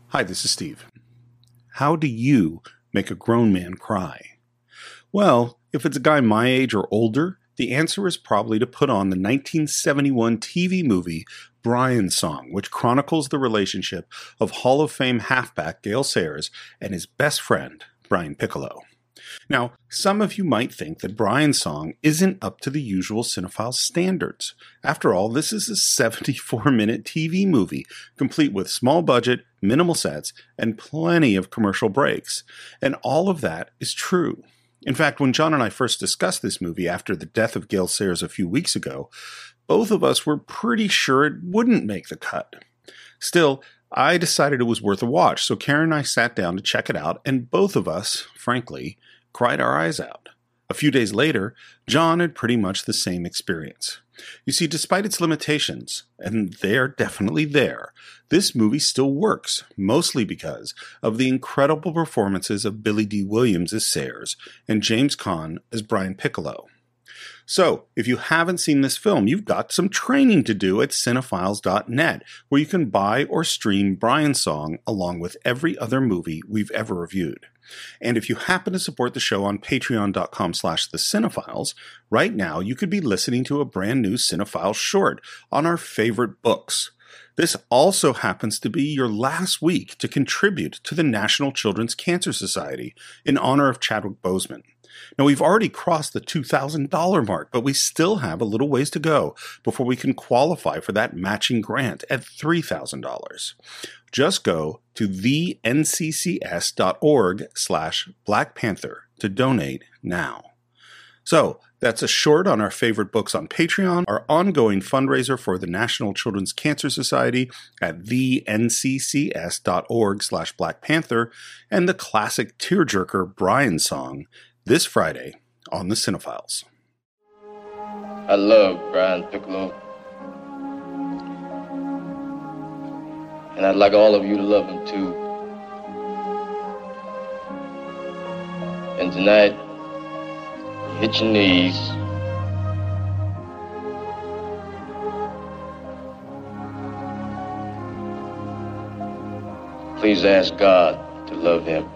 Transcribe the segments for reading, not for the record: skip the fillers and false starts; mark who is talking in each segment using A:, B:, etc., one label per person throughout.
A: Hi, this is Steve. How do you make a grown man cry? Well, if it's a guy my age or older, the answer is probably to put on the 1971 TV movie Brian Song, which chronicles the relationship of Hall of Fame halfback Gale Sayers and his best friend, Brian Piccolo. Now, some of you might think that Brian Song isn't up to the usual cinephile standards. After all, this is a 74-minute TV movie, complete with small budget, minimal sets, and plenty of commercial breaks. And all of that is true. In fact, when John and I first discussed this movie after the death of Gale Sayers a few weeks ago, both of us were pretty sure it wouldn't make the cut. Still, I decided it was worth a watch, so Karen and I sat down to check it out, and both of us, frankly, cried our eyes out. A few days later, John had pretty much the same experience. You see, despite its limitations, and they're definitely there, this movie still works, mostly because of the incredible performances of Billy Dee Williams as Sayers and James Caan as Brian Piccolo. So, if you haven't seen this film, you've got some training to do at cinephiles.net, where you can buy or stream Brian Song along with every other movie we've ever reviewed. And if you happen to support the show on patreon.com/thecинephiles, right now you could be listening to a brand new Cinephile short on our favorite books. This also happens to be your last week to contribute to the National Children's Cancer Society in honor of Chadwick Boseman. Now, we've already crossed the $2,000 mark, but we still have a little ways to go before we can qualify for that matching grant at $3,000. Just go to thenccs.org/Black Panther to donate now. So, that's a short on our favorite books on Patreon, our ongoing fundraiser for the National Children's Cancer Society at thenccs.org/Black Panther, and the classic tearjerker Brian Song this Friday on the Cinephiles.
B: I love Brian Piccolo. And I'd like all of you to love him too. And tonight, hit your knees. Please ask God to love him.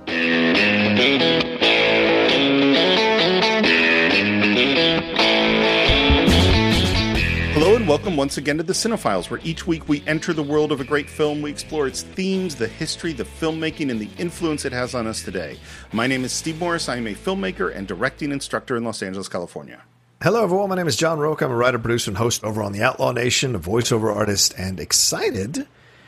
A: Hello and welcome once again to the Cinephiles, where each week we enter the world of a great film. We explore its themes, the history, the filmmaking, and the influence it has on us today. My name is Steve Morris. I am a filmmaker and directing instructor in Los Angeles, California.
C: Hello, everyone. My name is John Roque. I'm a writer, producer, and host over on the Outlaw Nation, a voiceover artist, and excited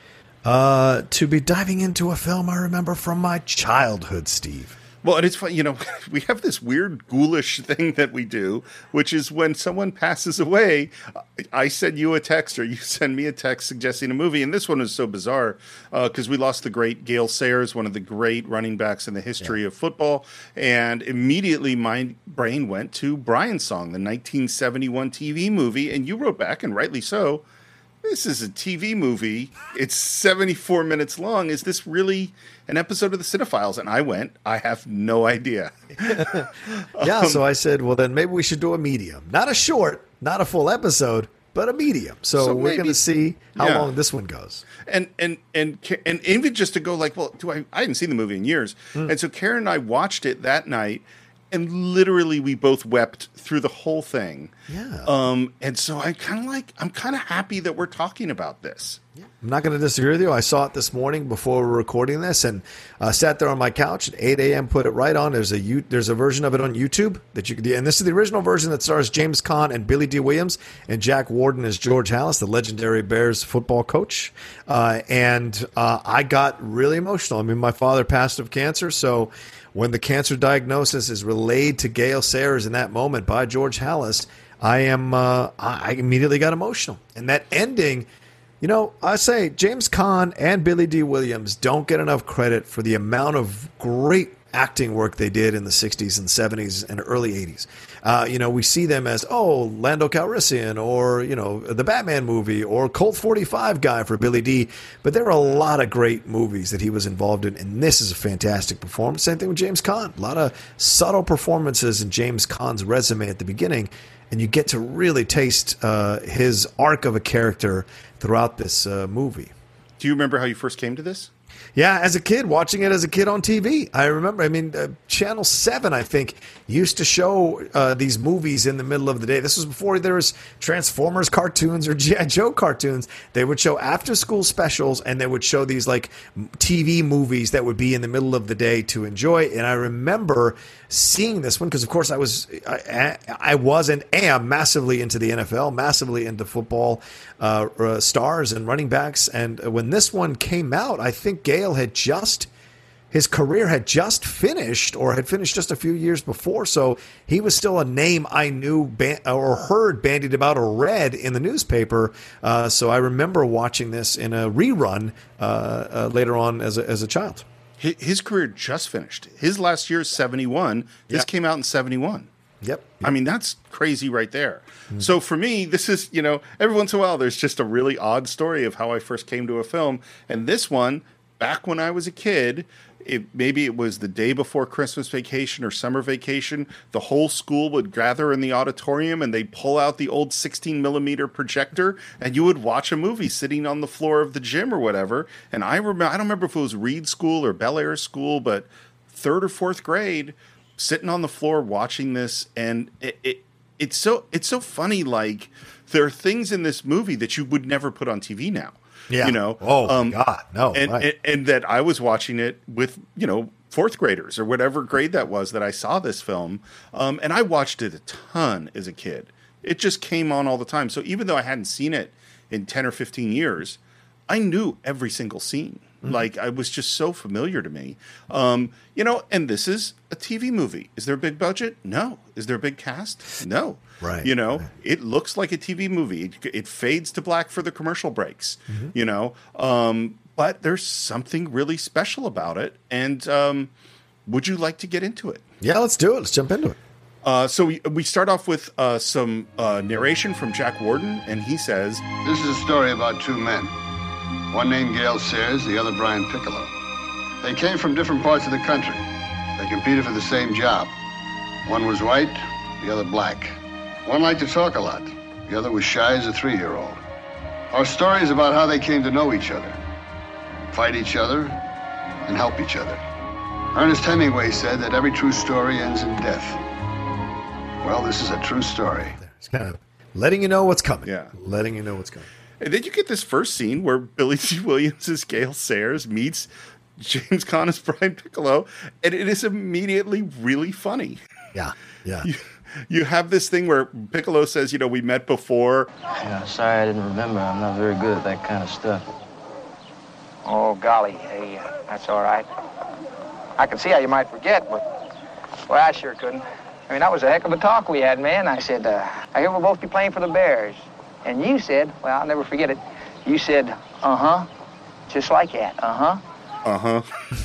C: to be diving into a film I remember from my childhood, Steve.
A: Well, and it's fun, we have this weird ghoulish thing that we do, which is when someone passes away, I send you a text or you send me a text suggesting a movie. And this one is so bizarre because we lost the great Gale Sayers, one of the great running backs in the history of football. And immediately my brain went to Brian Song, the 1971 TV movie. And you wrote back, and rightly so, this is a TV movie. It's 74 minutes long. Is this really an episode of the Cinephiles? And I went, I have no idea.
C: So I said, well, then maybe we should do a medium. Not a short, not a full episode, but a medium. So we're going to see how long this one goes.
A: And even just to go like, well, I hadn't seen the movie in years. And so Karen and I watched it that night. And literally, we both wept through the whole thing.
C: Yeah.
A: And so I'm kind of happy that we're talking about this.
C: Yeah. I'm not going to disagree with you. I saw it this morning before we were recording this, and sat there on my couch at 8 a.m. Put it right on. There's a version of it on YouTube that you could do, and this is the original version that stars James Caan and Billy Dee Williams, and Jack Warden as George Halas, the legendary Bears football coach. And I got really emotional. I mean, my father passed of cancer, so when the cancer diagnosis is relayed to Gale Sayers in that moment by George Halas, I immediately got emotional. And that ending, I say James Caan and Billy Dee Williams don't get enough credit for the amount of great acting work they did in the 60s and 70s and early 80s. We see them as, Lando Calrissian or, the Batman movie or Colt 45 guy for Billy Dee. But there are a lot of great movies that he was involved in, and this is a fantastic performance. Same thing with James Caan. A lot of subtle performances in James Caan's resume at the beginning, and you get to really taste his arc of a character throughout this movie.
A: Do you remember how you first came to this?
C: Yeah, as a kid, watching it as a kid on TV. I remember, Channel 7, I think, used to show these movies in the middle of the day. This was before there was Transformers cartoons or G.I. Joe cartoons. They would show after-school specials, and they would show these, like, TV movies that would be in the middle of the day to enjoy. And I remember seeing this one because, of course, I was and am massively into the NFL, massively into football stars and running backs. And when this one came out, I think Gale his career had just finished or had finished just a few years before. So he was still a name I knew or heard bandied about or read in the newspaper. So I remember watching this in a rerun later on as a child.
A: His career just finished. His last year is 71. This came out in 71.
C: Yep.
A: I mean, that's crazy right there. Mm-hmm. So for me, this is, every once in a while, there's just a really odd story of how I first came to a film. And this one, back when I was a kid, maybe it was the day before Christmas vacation or summer vacation, the whole school would gather in the auditorium and they'd pull out the old 16 millimeter projector and you would watch a movie sitting on the floor of the gym or whatever. And I don't remember if it was Reed School or Bel Air School, but 3rd or 4th grade, sitting on the floor watching this. And it's so funny. Like, there are things in this movie that you would never put on TV now.
C: Yeah. Oh, God. No.
A: And that I was watching it with, 4th graders or whatever grade that was that I saw this film. And I watched it a ton as a kid. It just came on all the time. So even though I hadn't seen it in 10 or 15 years, I knew every single scene. Mm-hmm. Like, I was just so familiar to me. And this is a TV movie. Is there a big budget? No. Is there a big cast? No.
C: Right.
A: It looks like a TV movie. It fades to black for the commercial breaks, but there's something really special about it. And would you like to get into it?
C: Yeah, let's do it. Let's jump into it.
A: So we start off with some narration from Jack Warden, and he says,
D: "This is a story about two men. One named Gale Sayers, the other Brian Piccolo. They came from different parts of the country. They competed for the same job. One was white, the other black. One liked to talk a lot. The other was shy as a 3-year-old. Our story is about how they came to know each other, fight each other, and help each other. Ernest Hemingway said that every true story ends in death. Well, this is a true story."
C: It's kind of letting you know what's coming.
A: Yeah.
C: Letting you know what's coming.
A: And then you get this first scene where Billy Dee Williams as Gale Sayers meets James Caan as Brian Piccolo, and it is immediately really funny.
C: Yeah.
A: You have this thing where Piccolo says, we met before.
B: Yeah, sorry I didn't remember. I'm not very good at that kind of stuff.
E: Oh, golly. Hey, that's all right. I can see how you might forget, but, well, I sure couldn't. I mean, that was a heck of a talk we had, man. I said, I hear we'll both be playing for the Bears. And you said, well, I'll never forget it. You said, uh-huh, just like that, uh-huh.
A: Uh-huh.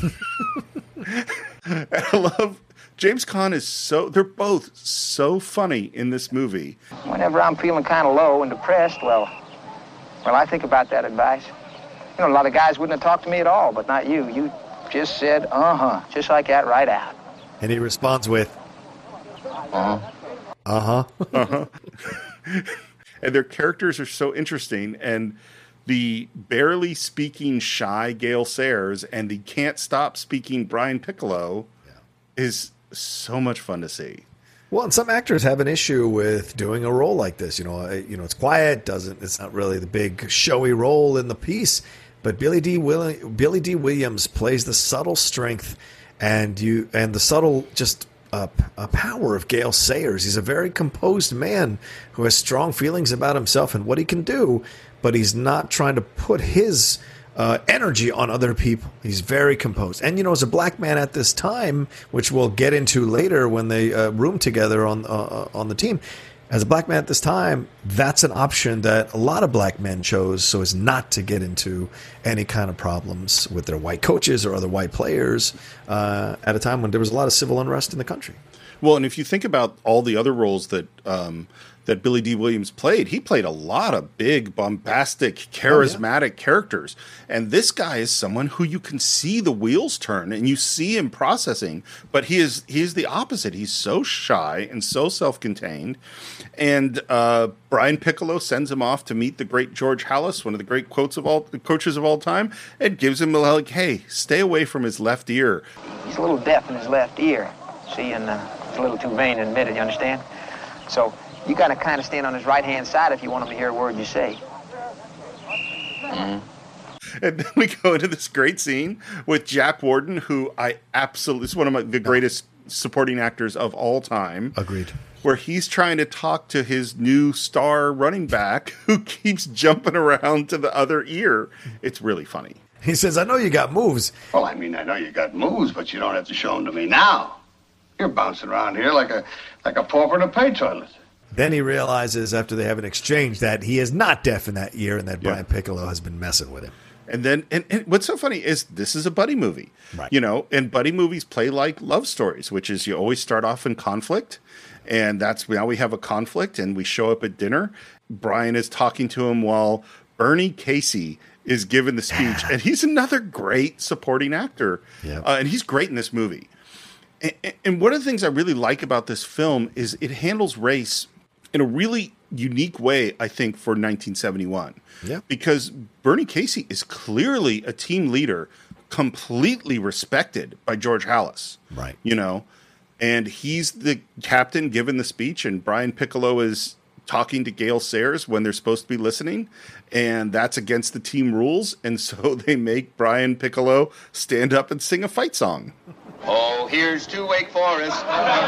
A: I love James Caan they're both so funny in this movie.
E: Whenever I'm feeling kind of low and depressed, well, I think about that advice. A lot of guys wouldn't have talked to me at all, but not you. You just said, uh-huh, just like that, right out.
C: And he responds with,
E: uh-huh.
C: Uh-huh.
A: Uh-huh. And their characters are so interesting, and the barely speaking shy Gale Sayers and the can't stop speaking Brian Piccolo is so much fun to see.
C: Well, and some actors have an issue with doing a role like this. It's quiet, it's not really the big showy role in the piece, but Billy Dee Williams plays the subtle strength and the subtle just a power of Gale Sayers. He's a very composed man who has strong feelings about himself and what he can do, but he's not trying to put his energy on other people. He's very composed. And, as a black man at this time, which we'll get into later when they room together on the team, as a black man at this time, that's an option that a lot of black men chose so as not to get into any kind of problems with their white coaches or other white players at a time when there was a lot of civil unrest in the country.
A: Well, and if you think about all the other roles that that Billy D. Williams played, he played a lot of big, bombastic, charismatic characters. And this guy is someone who you can see the wheels turn and you see him processing, but he is the opposite. He's so shy and so self-contained. And Brian Piccolo sends him off to meet the great George Halas, one of the great coaches of all time, and gives him like, hey, stay away from his left ear.
E: He's a little deaf in his left ear, see, and he's a little too vain to admit it, you understand? So you got to kind of stand on his right-hand side if you want him to hear a word you say.
B: Mm-hmm.
A: And then we go into this great scene with Jack Warden, who is one of the greatest supporting actors of all time.
C: Agreed.
A: Where he's trying to talk to his new star running back who keeps jumping around to the other ear. It's really funny.
C: He says, I know you got moves.
D: Well, I mean, I know you got moves, but you don't have to show them to me now. You're bouncing around here like a pauper in a pay toilet.
C: Then he realizes after they have an exchange that he is not deaf in that ear and that Brian Piccolo has been messing with him.
A: And then, and what's so funny is this is a buddy movie,
C: right?
A: And buddy movies play like love stories, which is you always start off in conflict. And now we have a conflict and we show up at dinner. Brian is talking to him while Bernie Casey is giving the speech. And he's another great supporting actor.
C: Yep.
A: And he's great in this movie. And one of the things I really like about this film is it handles race in a really unique way, I think, for 1971.
C: Yeah.
A: Because Bernie Casey is clearly a team leader, completely respected by George Halas.
C: Right.
A: And he's the captain giving the speech, and Brian Piccolo is talking to Gale Sayers when they're supposed to be listening, and that's against the team rules, and so they make Brian Piccolo stand up and sing a fight song.
B: Oh, here's to Wake Forest.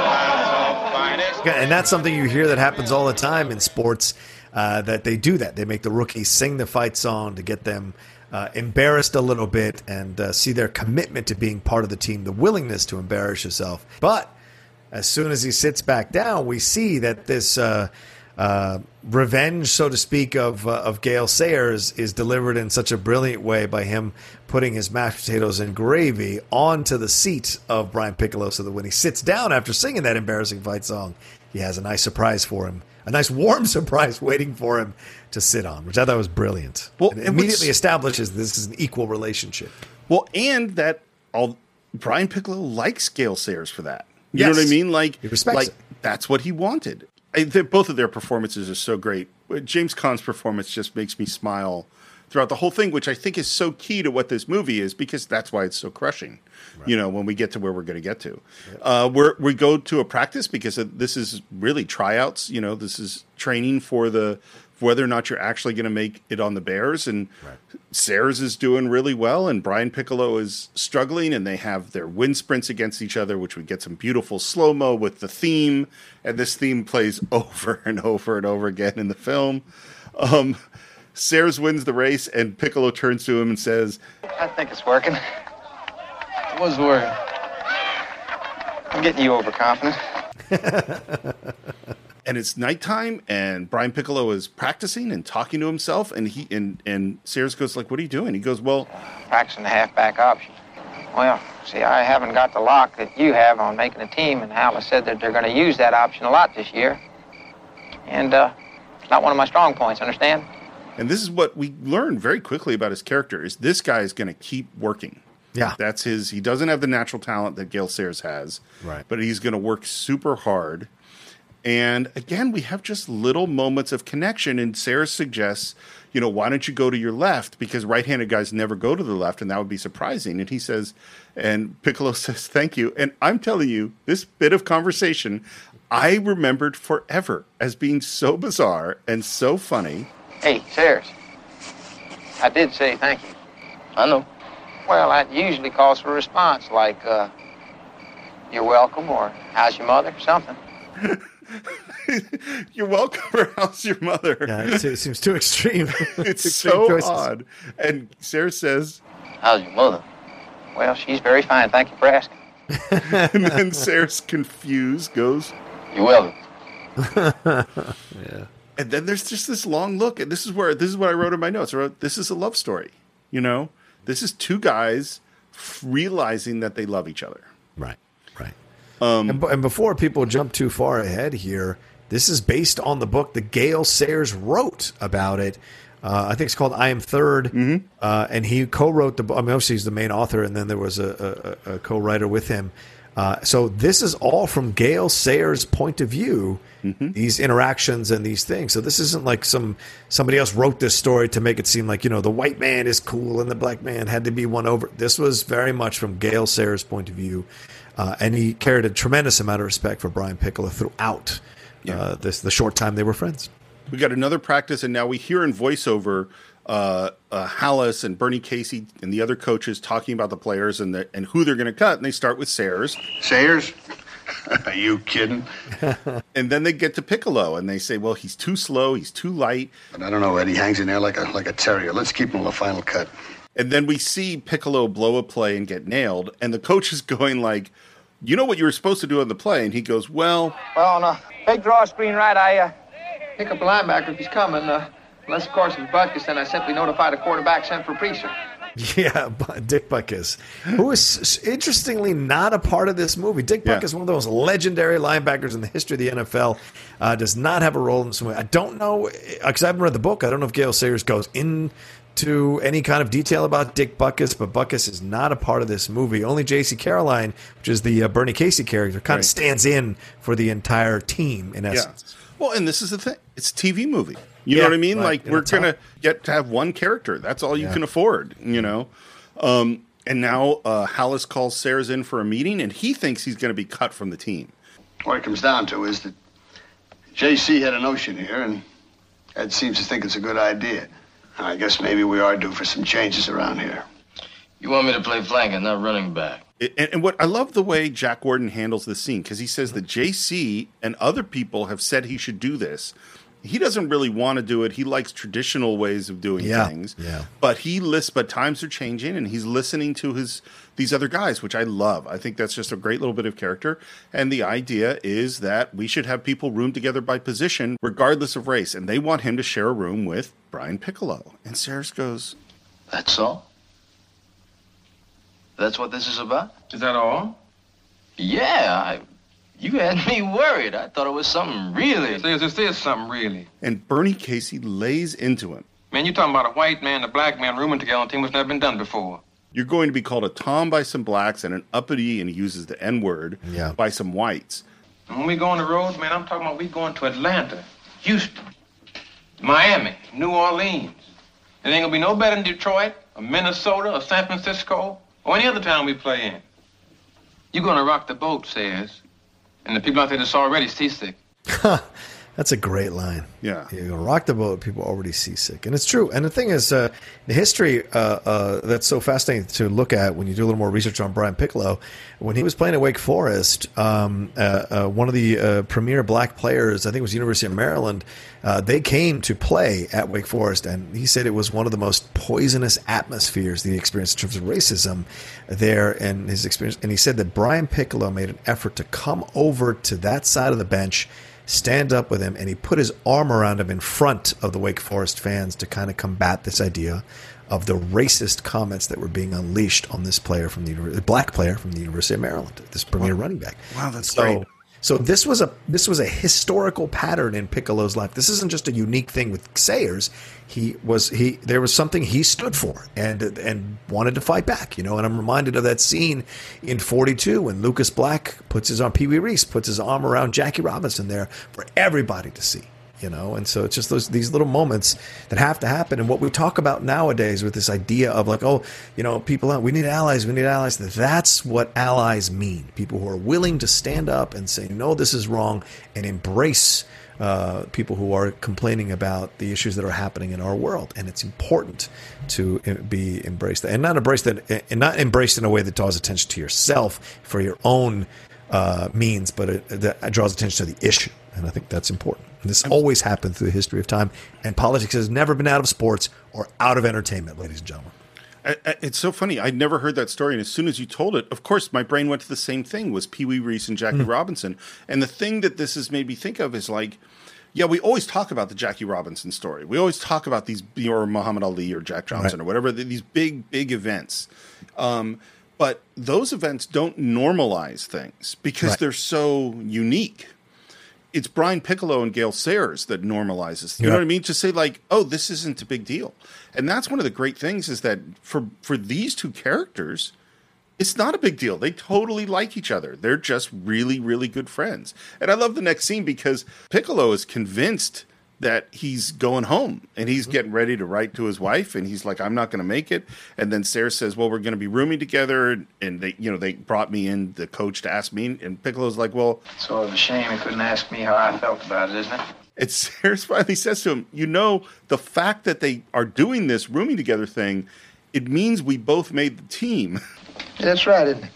C: And that's something you hear that happens all the time in sports, that they do that. They make the rookies sing the fight song to get them embarrassed a little bit and see their commitment to being part of the team, the willingness to embarrass yourself. But as soon as he sits back down, we see that this revenge, so to speak, of Gale Sayers is delivered in such a brilliant way by him putting his mashed potatoes and gravy onto the seat of Brian Piccolo so that when he sits down after singing that embarrassing fight song, he has a nice surprise for him, a nice warm surprise waiting for him to sit on, which I thought was brilliant. Well, it immediately establishes this is an equal relationship.
A: Well, and that Brian Piccolo likes Gale Sayers for that. You know what I mean? Like,
C: he respects it.
A: That's what he wanted. Both of their performances are so great. James Caan's performance just makes me smile throughout the whole thing, which I think is so key to what this movie is, because that's why it's so crushing. Right. When we get to where we're going to get to, we go to a practice because this is really tryouts. This is training for whether or not you're actually going to make it on the Bears. And Sayers is doing really well, and Brian Piccolo is struggling, and they have their wind sprints against each other, which we get some beautiful slow-mo with the theme, and this theme plays over and over and over again in the film. Sayers wins the race, and Piccolo turns to him and says,
E: I think it's working. It was working. I'm getting you overconfident.
A: And it's nighttime, and Brian Piccolo is practicing and talking to himself, and and Sayers goes like, "What are you doing?" He goes, "Well,
E: practicing the halfback option." Well, see, I haven't got the lock that you have on making a team, and Halas said that they're going to use that option a lot this year, and it's not one of my strong points. Understand?
A: And this is what we learn very quickly about his character: is this guy is going to keep working.
C: Yeah,
A: that's his. He doesn't have the natural talent that Gale Sayers has,
C: right?
A: But he's going to work super hard. And again, we have just little moments of connection. And Sayers suggests, why don't you go to your left? Because right-handed guys never go to the left, and that would be surprising. And he says, and Piccolo says, thank you. And I'm telling you, this bit of conversation, I remembered forever as being so bizarre and so funny.
E: Hey, Sayers, I did say thank you.
B: I know.
E: Well, that usually calls for a response, like, you're welcome, or how's your mother, or something.
A: You're welcome, or how's your mother?
C: Yeah, it seems too extreme.
A: It's so odd. And Sayers says,
B: how's your mother?
E: Well, she's very fine. Thank you for asking.
A: And then Sayers, confused, goes,
B: you're welcome.
C: Yeah.
A: And then there's just this long look, and this is what I wrote in my notes. I wrote, this is a love story. This is two guys realizing that they love each other.
C: Right. And before people jump too far ahead here, This is based on the book that Gale Sayers wrote about it. I think it's called I Am Third, and he co-wrote the book. I mean, obviously he's the main author, and then there was a co-writer with him. So this is all from Gale Sayers' point of view, these interactions and these things. So this isn't like somebody else wrote this story to make it seem like, the white man is cool and the black man had to be won over. This was very much from Gale Sayers' point of view, and he carried a tremendous amount of respect for Brian Piccolo throughout the short time they were friends.
A: We got another practice, and now we hear in voiceover Halas and Bernie Casey and the other coaches talking about the players and who they're going to cut, and they start with Sayers.
D: Sayers? Are you kidding?
A: And then they get to Piccolo, and they say, well, he's too slow, he's too light.
D: But I don't know, Eddie hangs in there like a terrier. Let's keep him on the final cut.
A: And then we see Piccolo blow a play and get nailed, and the coach is going like, you know what you were supposed to do on the play? And he goes, well,
E: on a big draw screen right, I pick up a linebacker if he's coming. Unless, of course, it's Butkus, then I simply notify the quarterback sent for Priester.
C: Yeah, Dick Butkus, who is interestingly not a part of this movie. Dick Butkus, one of the most legendary linebackers in the history of the NFL, does not have a role in this movie. I don't know, because I haven't read the book. I don't know if Gale Sayers goes into any kind of detail about Dick Butkus, but Butkus is not a part of this movie. Only J.C. Caroline, which is the Bernie Casey character, kind of stands in for the entire team, in essence.
A: Yeah. Well, and this is the thing. It's a TV movie. You know what I mean?
C: Right.
A: Like, we're going to get to have one character. That's all you can afford, And now Halas calls Sayers in for a meeting, and he thinks he's going to be cut from the team.
D: What it comes down to is that J.C. had a notion here, and Ed seems to think it's a good idea. I guess maybe we are due for some changes around here.
B: You want me to play flank and not running back?
A: And what I love the way Jack Gordon handles this scene, because he says that J.C. and other people have said he should do this. He doesn't really want to do it. He likes traditional ways of doing things. Yeah. But but times are changing, and he's listening to these other guys, which I love. I think that's just a great little bit of character. And the idea is that we should have people room together by position, regardless of race. And they want him to share a room with Brian Piccolo. And Sayers goes,
B: that's all? That's what this is about?
E: Is that all?
B: Yeah, you had me worried. I thought it was something really.
E: This is something really.
A: And Bernie Casey lays into him.
E: Man, you're talking about a white man and a black man rooming together on a team that's never been done before.
A: You're going to be called a Tom by some blacks and an uppity, and he uses the N-word, by some whites.
E: And when we go on the road, man, I'm talking about we going to Atlanta, Houston, Miami, New Orleans. It ain't going to be no better than Detroit, or Minnesota, or San Francisco, or any other town we play in. You're going to rock the boat, Sayers. And the people out there that's already seasick.
C: That's a great line.
A: Yeah.
C: You rock the boat, people are already seasick. And it's true. And the thing is, the history that's so fascinating to look at when you do a little more research on Brian Piccolo, when he was playing at Wake Forest, one of the premier black players, I think it was University of Maryland, they came to play at Wake Forest, and he said it was one of the most poisonous atmospheres that he experienced in terms of racism there and his experience. And he said that Brian Piccolo made an effort to come over to that side of the bench, stand up with him, and he put his arm around him in front of the Wake Forest fans to kind of combat this idea of the racist comments that were being unleashed on this player from the black player from the University of Maryland, this premier running back.
A: Wow, that's great.
C: So this was a historical pattern in Piccolo's life. This isn't just a unique thing with Sayers. There was something he stood for and wanted to fight back, And I'm reminded of that scene in 42 when Lucas Black Pee Wee Reese puts his arm around Jackie Robinson there for everybody to see. And so it's just these little moments that have to happen. And what we talk about nowadays with this idea of like, people, we need allies. That's what allies mean. People who are willing to stand up and say, no, this is wrong, and embrace people who are complaining about the issues that are happening in our world. And it's important to be embraced and not embraced in a way that draws attention to yourself for your own means, but that draws attention to the issue. And I think that's important. And this always happened through the history of time. And politics has never been out of sports or out of entertainment, ladies and gentlemen.
A: It's so funny. I'd never heard that story. And as soon as you told it, of course, my brain went to the same thing, was Pee Wee Reese and Jackie Robinson. And the thing that this has made me think of is like, we always talk about the Jackie Robinson story. We always talk about these, or Muhammad Ali or Jack Johnson or whatever, these big events. But those events don't normalize things because they're so unique. it's Brian Piccolo and Gale Sayers that normalizes. You know what I mean? To say like, oh, this isn't a big deal. And that's one of the great things is that for these two characters, it's not a big deal. They totally like each other. They're just really, really good friends. And I love the next scene because Piccolo is convinced that he's going home and he's getting ready to write to his wife. And he's like, I'm not going to make it. And then Sayers says, well, we're going to be rooming together. And they brought me in, the coach, to ask me. And Piccolo's like, well,
E: It's sort of a shame he couldn't ask me how I felt about it, isn't it?
A: and Sayers finally says to him, the fact that they are doing this rooming together thing, it means we both made the team.
E: That's right, isn't it?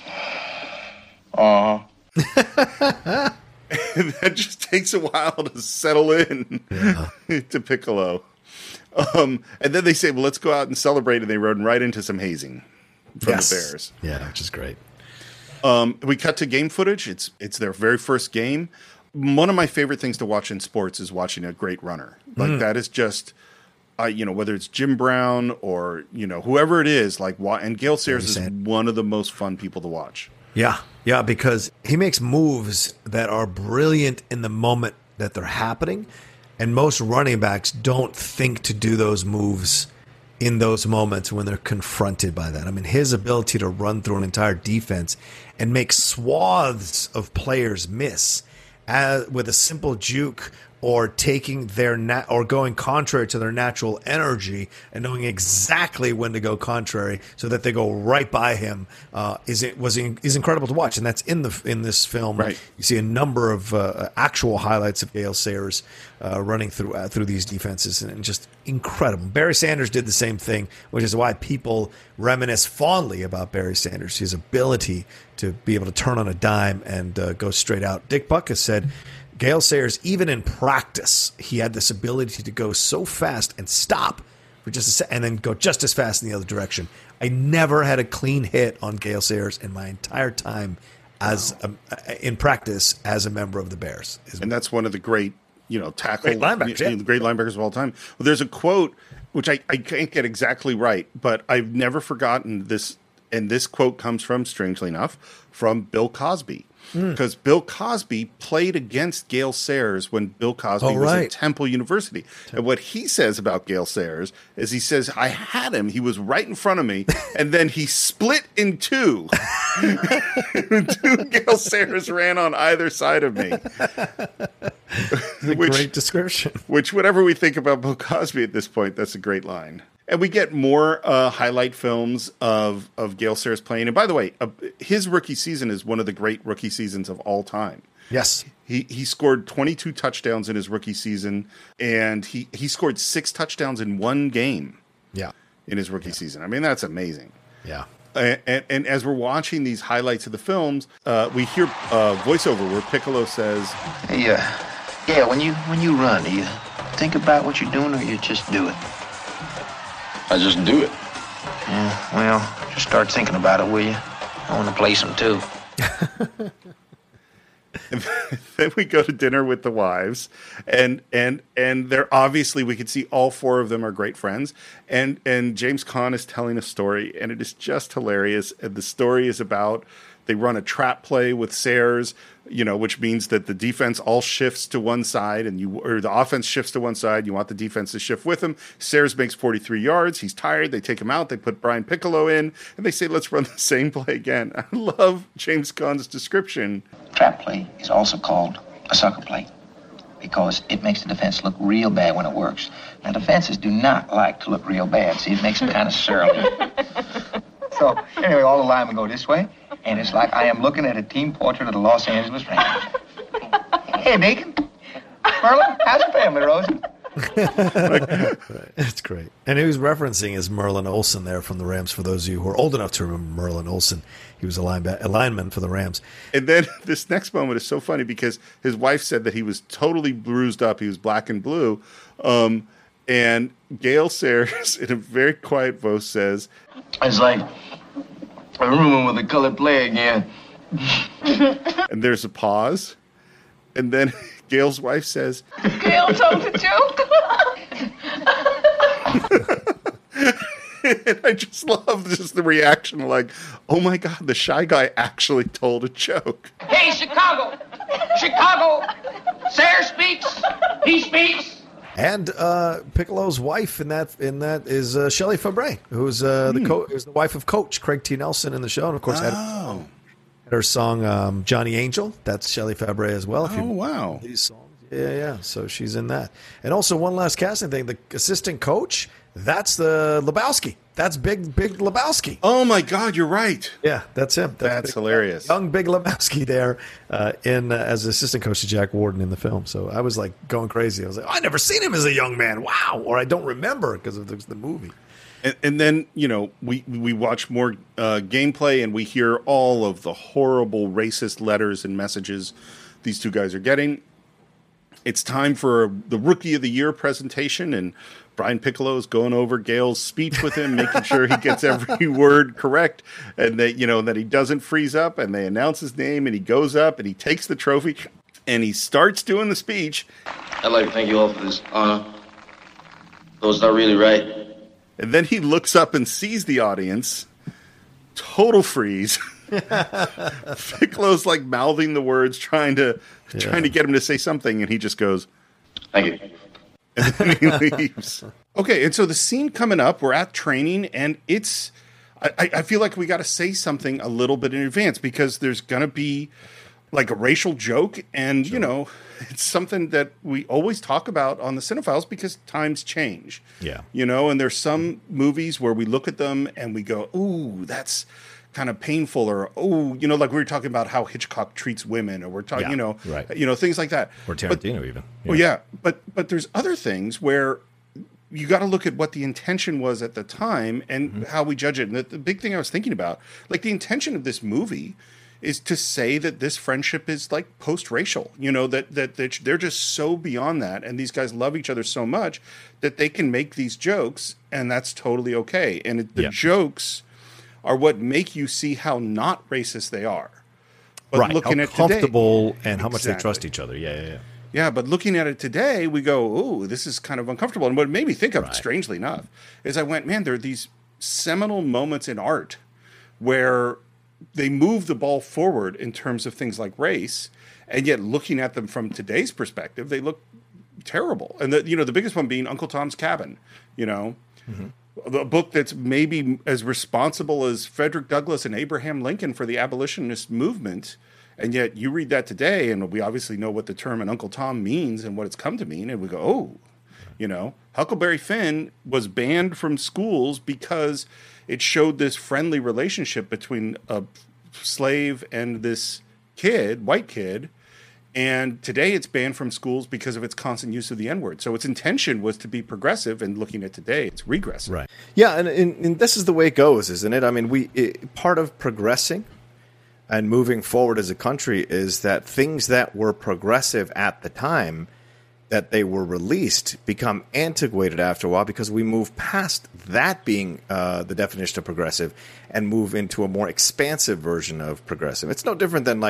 B: Uh-huh.
A: And that just takes a while to settle in to Piccolo. And then they say, well, let's go out and celebrate. And they run right into some hazing from the Bears.
C: Yeah, which is great.
A: We cut to game footage. It's their very first game. One of my favorite things to watch in sports is watching a great runner. Like that is just, whether it's Jim Brown or, whoever it is, and Gale Sayers is one of the most fun people to watch.
C: Yeah, because he makes moves that are brilliant in the moment that they're happening, and most running backs don't think to do those moves in those moments when they're confronted by that. I mean, his ability to run through an entire defense and make swaths of players miss with a simple juke or taking their or going contrary to their natural energy and knowing exactly when to go contrary so that they go right by him is incredible to watch, and that's in this film.
A: Right.
C: You see a number of actual highlights of Gale Sayers running through these defenses, and just incredible. Barry Sanders did the same thing, which is why people reminisce fondly about Barry Sanders, his ability to be able to turn on a dime and go straight out. Dick Buck has said, Gale Sayers, even in practice, he had this ability to go so fast and stop for just and then go just as fast in the other direction. I never had a clean hit on Gale Sayers in my entire time in practice as a member of the Bears.
A: And that's one of the great, tackle
C: Great linebackers,
A: the great linebackers of all time. Well, there's a quote which I can't get exactly right, but I've never forgotten this. And this quote comes from, strangely enough, from Bill Cosby. Because Bill Cosby played against Gale Sayers when Bill Cosby was at Temple University. And what he says about Gale Sayers is he says, I had him. He was right in front of me. And then he split in two. Two Gale Sayers ran on either side of me.
C: Great description.
A: Which, whatever we think about Bill Cosby at this point, that's a great line. And we get more highlight films of Gale Sayers playing. And by the way, his rookie season is one of the great rookie seasons of all time.
C: Yes.
A: He scored 22 touchdowns in his rookie season, and he scored 6 touchdowns in one game.
C: Yeah.
A: In his rookie season. I mean, that's amazing.
C: Yeah.
A: And as we're watching these highlights of the films, we hear voiceover where Piccolo says,
B: Hey, Gale, when you run, do you think about what you're doing or you just do it?
F: I just do it.
B: Yeah, well, just start thinking about it, will you? I want to play some too.
A: And then we go to dinner with the wives, and they're obviously, we can see all 4 of them are great friends, and James Caan is telling a story, and it is just hilarious. And the story is about, they run a trap play with Sayers, which means that the defense all shifts to one side or the offense shifts to one side. You want the defense to shift with him. Sayers makes 43 yards. He's tired. They take him out. They put Brian Piccolo in, and they say, let's run the same play again. I love James Caan's description.
B: Trap play is also called a sucker play because it makes the defense look real bad when it works. Now, defenses do not like to look real bad. See, it makes them kind of surly. So, anyway, all the linemen go this way, and it's like I am looking at a team portrait of the Los Angeles Rams. Hey, Deacon. Merlin, how's the family, Rosie?
C: It's great. And he was referencing is Merlin Olsen there from the Rams, for those of you who are old enough to remember Merlin Olsen. He was a lineman for the Rams.
A: And then this next moment is so funny because his wife said that he was totally bruised up. He was black and blue. And Gale Sayers, in a very quiet voice, says,
B: It's like a room with a colored play again.
A: And there's a pause. And then Gale's wife says,
G: Gale told the joke.
A: and I just love the reaction, like, oh my God, the shy guy actually told a joke.
G: Hey, Chicago! Chicago!
B: Sayre speaks. He speaks.
C: And Piccolo's wife in that is Shelley Fabre, who's the wife of Coach Craig T. Nelson in the show, and of course had her song Johnny Angel. That's Shelley Fabre as well.
A: Wow!
C: These songs, yeah. So she's in that. And also one last casting thing: the assistant coach. That's the Lebowski. That's Big Lebowski.
A: Oh my God, you're right.
C: Yeah, that's him.
A: That's hilarious.
C: Young Big Lebowski there as assistant coach to Jack Warden in the film. So I was like going crazy. I was like, I never seen him as a young man. Wow, or I don't remember because of the movie.
A: And then we watch more gameplay and we hear all of the horrible racist letters and messages these two guys are getting. It's time for the Rookie of the Year presentation, and Brian Piccolo is going over Gale's speech with him, making sure he gets every word correct, and that he doesn't freeze up. And they announce his name, and he goes up and he takes the trophy, and he starts doing the speech.
F: I'd like to thank you all for this honor. Though it's not really right.
A: And then he looks up and sees the audience. Total freeze. Piccolo's like mouthing the words, trying to get him to say something, and he just goes,
F: "Thank you."
A: And then he leaves. Okay, and so the scene coming up, we're at training, and it's I feel like we got to say something a little bit in advance because there's going to be like a racial joke, and it's something that we always talk about on the Cinephiles because times change.
C: Yeah.
A: And there's some movies where we look at them and we go, ooh, that's kind of painful, or like we were talking about how Hitchcock treats women, or we're talking,
C: right.
A: Things like that.
C: Or Tarantino even.
A: Yeah. Well, yeah, but there's other things where you got to look at what the intention was at the time and how we judge it. And the big thing I was thinking about, like the intention of this movie is to say that this friendship is like post-racial, that they're just so beyond that. And these guys love each other so much that they can make these jokes, and that's totally okay. And the jokes are what make you see how not racist they are. But
C: right.
A: Looking
C: how
A: at
C: comfortable
A: today,
C: and how much they trust each other. Yeah.
A: Yeah, but looking at it today, we go, oh, this is kind of uncomfortable. And what it made me think of, strangely enough, is I went, man, there are these seminal moments in art where they move the ball forward in terms of things like race, and yet looking at them from today's perspective, they look terrible. And the biggest one being Uncle Tom's Cabin, the book that's maybe as responsible as Frederick Douglass and Abraham Lincoln for the abolitionist movement. And yet you read that today, and we obviously know what the term an Uncle Tom means and what it's come to mean. And we go, Huckleberry Finn was banned from schools because it showed this friendly relationship between a slave and this white kid. And today it's banned from schools because of its constant use of the N-word. So its intention was to be progressive, and looking at today, it's regressive.
C: Right.
H: Yeah, and this is the way it goes, isn't it? I mean, part of progressing and moving forward as a country is that things that were progressive at the time that they were released become antiquated after a while because we move past that being the definition of progressive and move into a more expansive version of progressive. It's no different than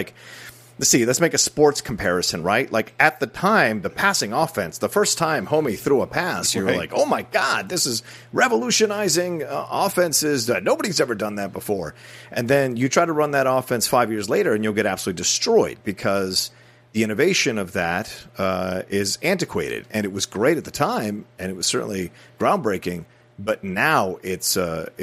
H: let's make a sports comparison, right? Like at the time, the passing offense, the first time Homie threw a pass, you were like, oh my God, this is revolutionizing offenses. Nobody's ever done that before. And then you try to run that offense 5 years later and you'll get absolutely destroyed because the innovation of that is antiquated. And it was great at the time, and it was certainly groundbreaking, but now it's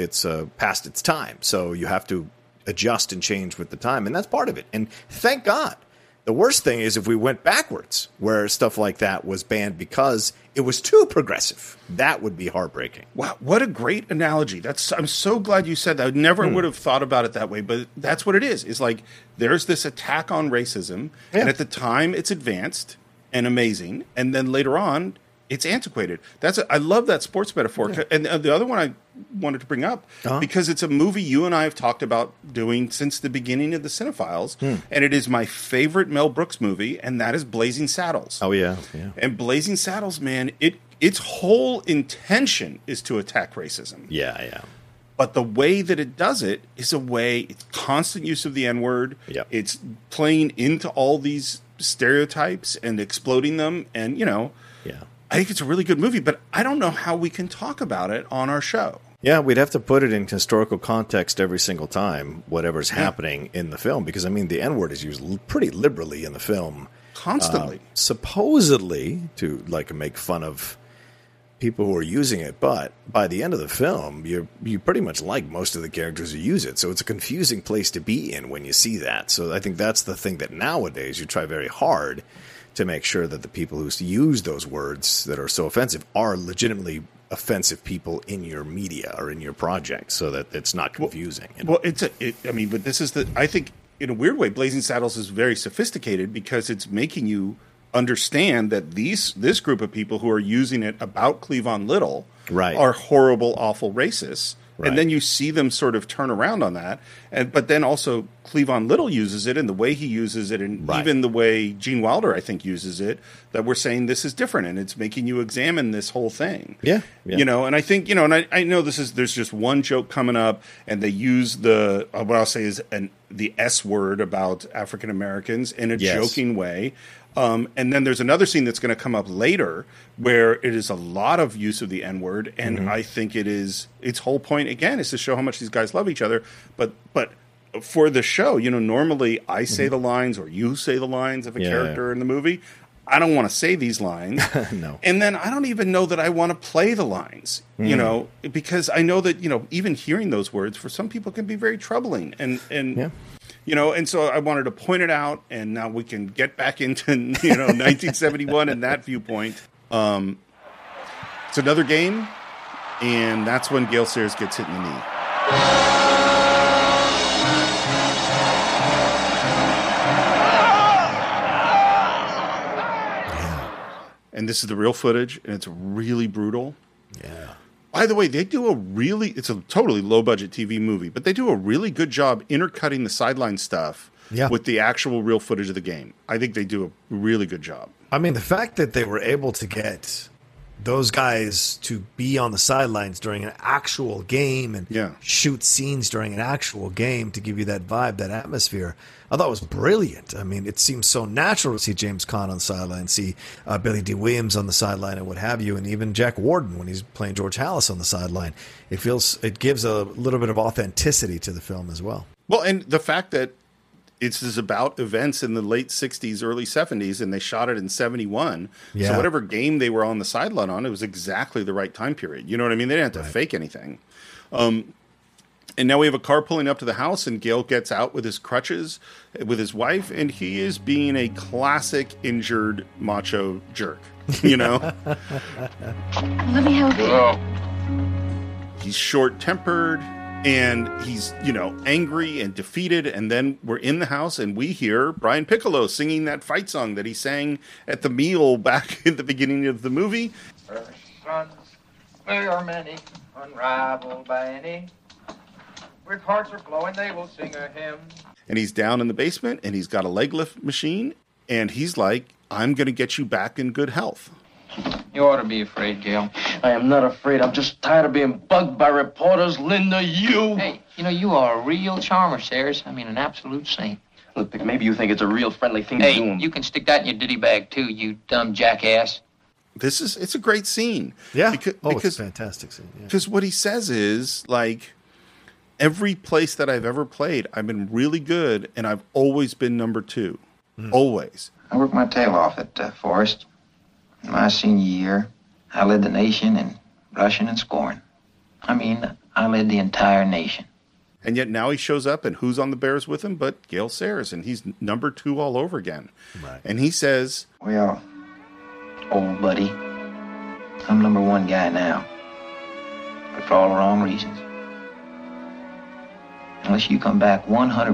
H: past its time. So you have to adjust and change with the time, and that's part of it. And thank God. The worst thing is if we went backwards, where stuff like that was banned because it was too progressive. That would be heartbreaking.
A: Wow, what a great analogy. I'm so glad you said that. I never would have thought about it that way, but that's what it is. It's like there's this attack on racism, and at the time it's advanced and amazing, and then later on it's antiquated. I love that sports metaphor. Yeah. And the other one I wanted to bring up, because it's a movie you and I have talked about doing since the beginning of the Cinephiles, and it is my favorite Mel Brooks movie, and that is Blazing Saddles.
H: Oh, yeah.
A: And Blazing Saddles, man, its whole intention is to attack racism.
H: Yeah.
A: But the way that it does it is it's constant use of the N-word.
H: Yep.
A: It's playing into all these stereotypes and exploding them, and, I think it's a really good movie, but I don't know how we can talk about it on our show.
H: Yeah, we'd have to put it in historical context every single time, whatever's happening in the film, because, I mean, the N-word is used pretty liberally in the film.
A: constantly.
H: Supposedly to like make fun of people who are using it, but by the end of the film, you pretty much like most of the characters who use it. So it's a confusing place to be in when you see that. So I think that's the thing that nowadays you try very hard to make sure that the people who use those words that are so offensive are legitimately offensive people in your media or in your project, so that it's not confusing.
A: Well, but this is I think in a weird way, Blazing Saddles is very sophisticated because it's making you understand that this group of people who are using it about Cleavon Little are horrible, awful racists. Right. And then you see them sort of turn around on that. But then also Cleavon Little uses it, and the way he uses it, and even the way Gene Wilder, I think, uses it, that we're saying this is different, and it's making you examine this whole thing.
H: Yeah.
A: You know, and I think, you know, and I know there's just one joke coming up, and they use the, what I'll say is the S word about African Americans in a joking way. And then there's another scene that's going to come up later where it is a lot of use of the N-word, and I think its whole point, again, is to show how much these guys love each other. But for the show, you know, normally I say the lines or you say the lines of a character in the movie. I don't want to say these lines.
H: No.
A: And then I don't even know that I want to play the lines, you know, because I know that, you know, even hearing those words for some people can be very troubling. And you know, and so I wanted to point it out, and now we can get back into, you know, 1971 and that viewpoint. It's another game, and that's when Gale Sayers gets hit in the knee. And this is the real footage, and it's really brutal.
H: Yeah.
A: By the way, it's a totally low-budget TV movie, but they do a really good job intercutting the sideline stuff with the actual real footage of the game. I think they do a really good job.
C: I mean, the fact that they were able to get those guys to be on the sidelines during an actual game and shoot scenes during an actual game to give you that vibe, that atmosphere, I thought was brilliant. I mean, it seems so natural to see James Caan on the sideline, see Billy D. Williams on the sideline and what have you, and even Jack Warden when he's playing George Halas on the sideline. It gives a little bit of authenticity to the film as well.
A: Well, and the fact that it's about events in the late 60s, early 70s, and they shot it in 71. Yeah. So whatever game they were on the sideline on, it was exactly the right time period. You know what I mean? They didn't have to fake anything. And now we have a car pulling up to the house, and Gale gets out with his crutches with his wife, and he is being a classic injured macho jerk. You know?
G: Let me help you.
A: He's short-tempered. And he's, you know, angry and defeated. And then we're in the house and we hear Brian Piccolo singing that fight song that he sang at the meal back in the beginning of the movie.
E: Her sons, they are many, unrivaled by any. With hearts are flowing, they will sing a hymn.
A: And he's down in the basement and he's got a leg lift machine. And he's like, I'm going to get you back in good health.
E: You ought to be afraid, Gale.
F: I am not afraid. I'm just tired of being bugged by reporters. Linda, you...
E: Hey, you know, you are a real charmer, Sayers. I mean, an absolute saint.
F: Look, maybe you think it's a real friendly thing to do.
E: Hey, you can stick that in your ditty bag, too, you dumb jackass.
A: It's a great scene.
C: Yeah. Because it's a fantastic scene.
A: Because what he says is, like, every place that I've ever played, I've been really good, and I've always been number 2. Always.
B: I worked my tail off at Forest. In my senior year, I led the nation in rushing and scoring. I mean, I led the entire nation.
A: And yet now he shows up, and who's on the Bears with him but Gale Sayers, and he's number 2 all over again. Right. And he says,
B: well, old buddy, I'm number 1 guy now, but for all the wrong reasons. Unless you come back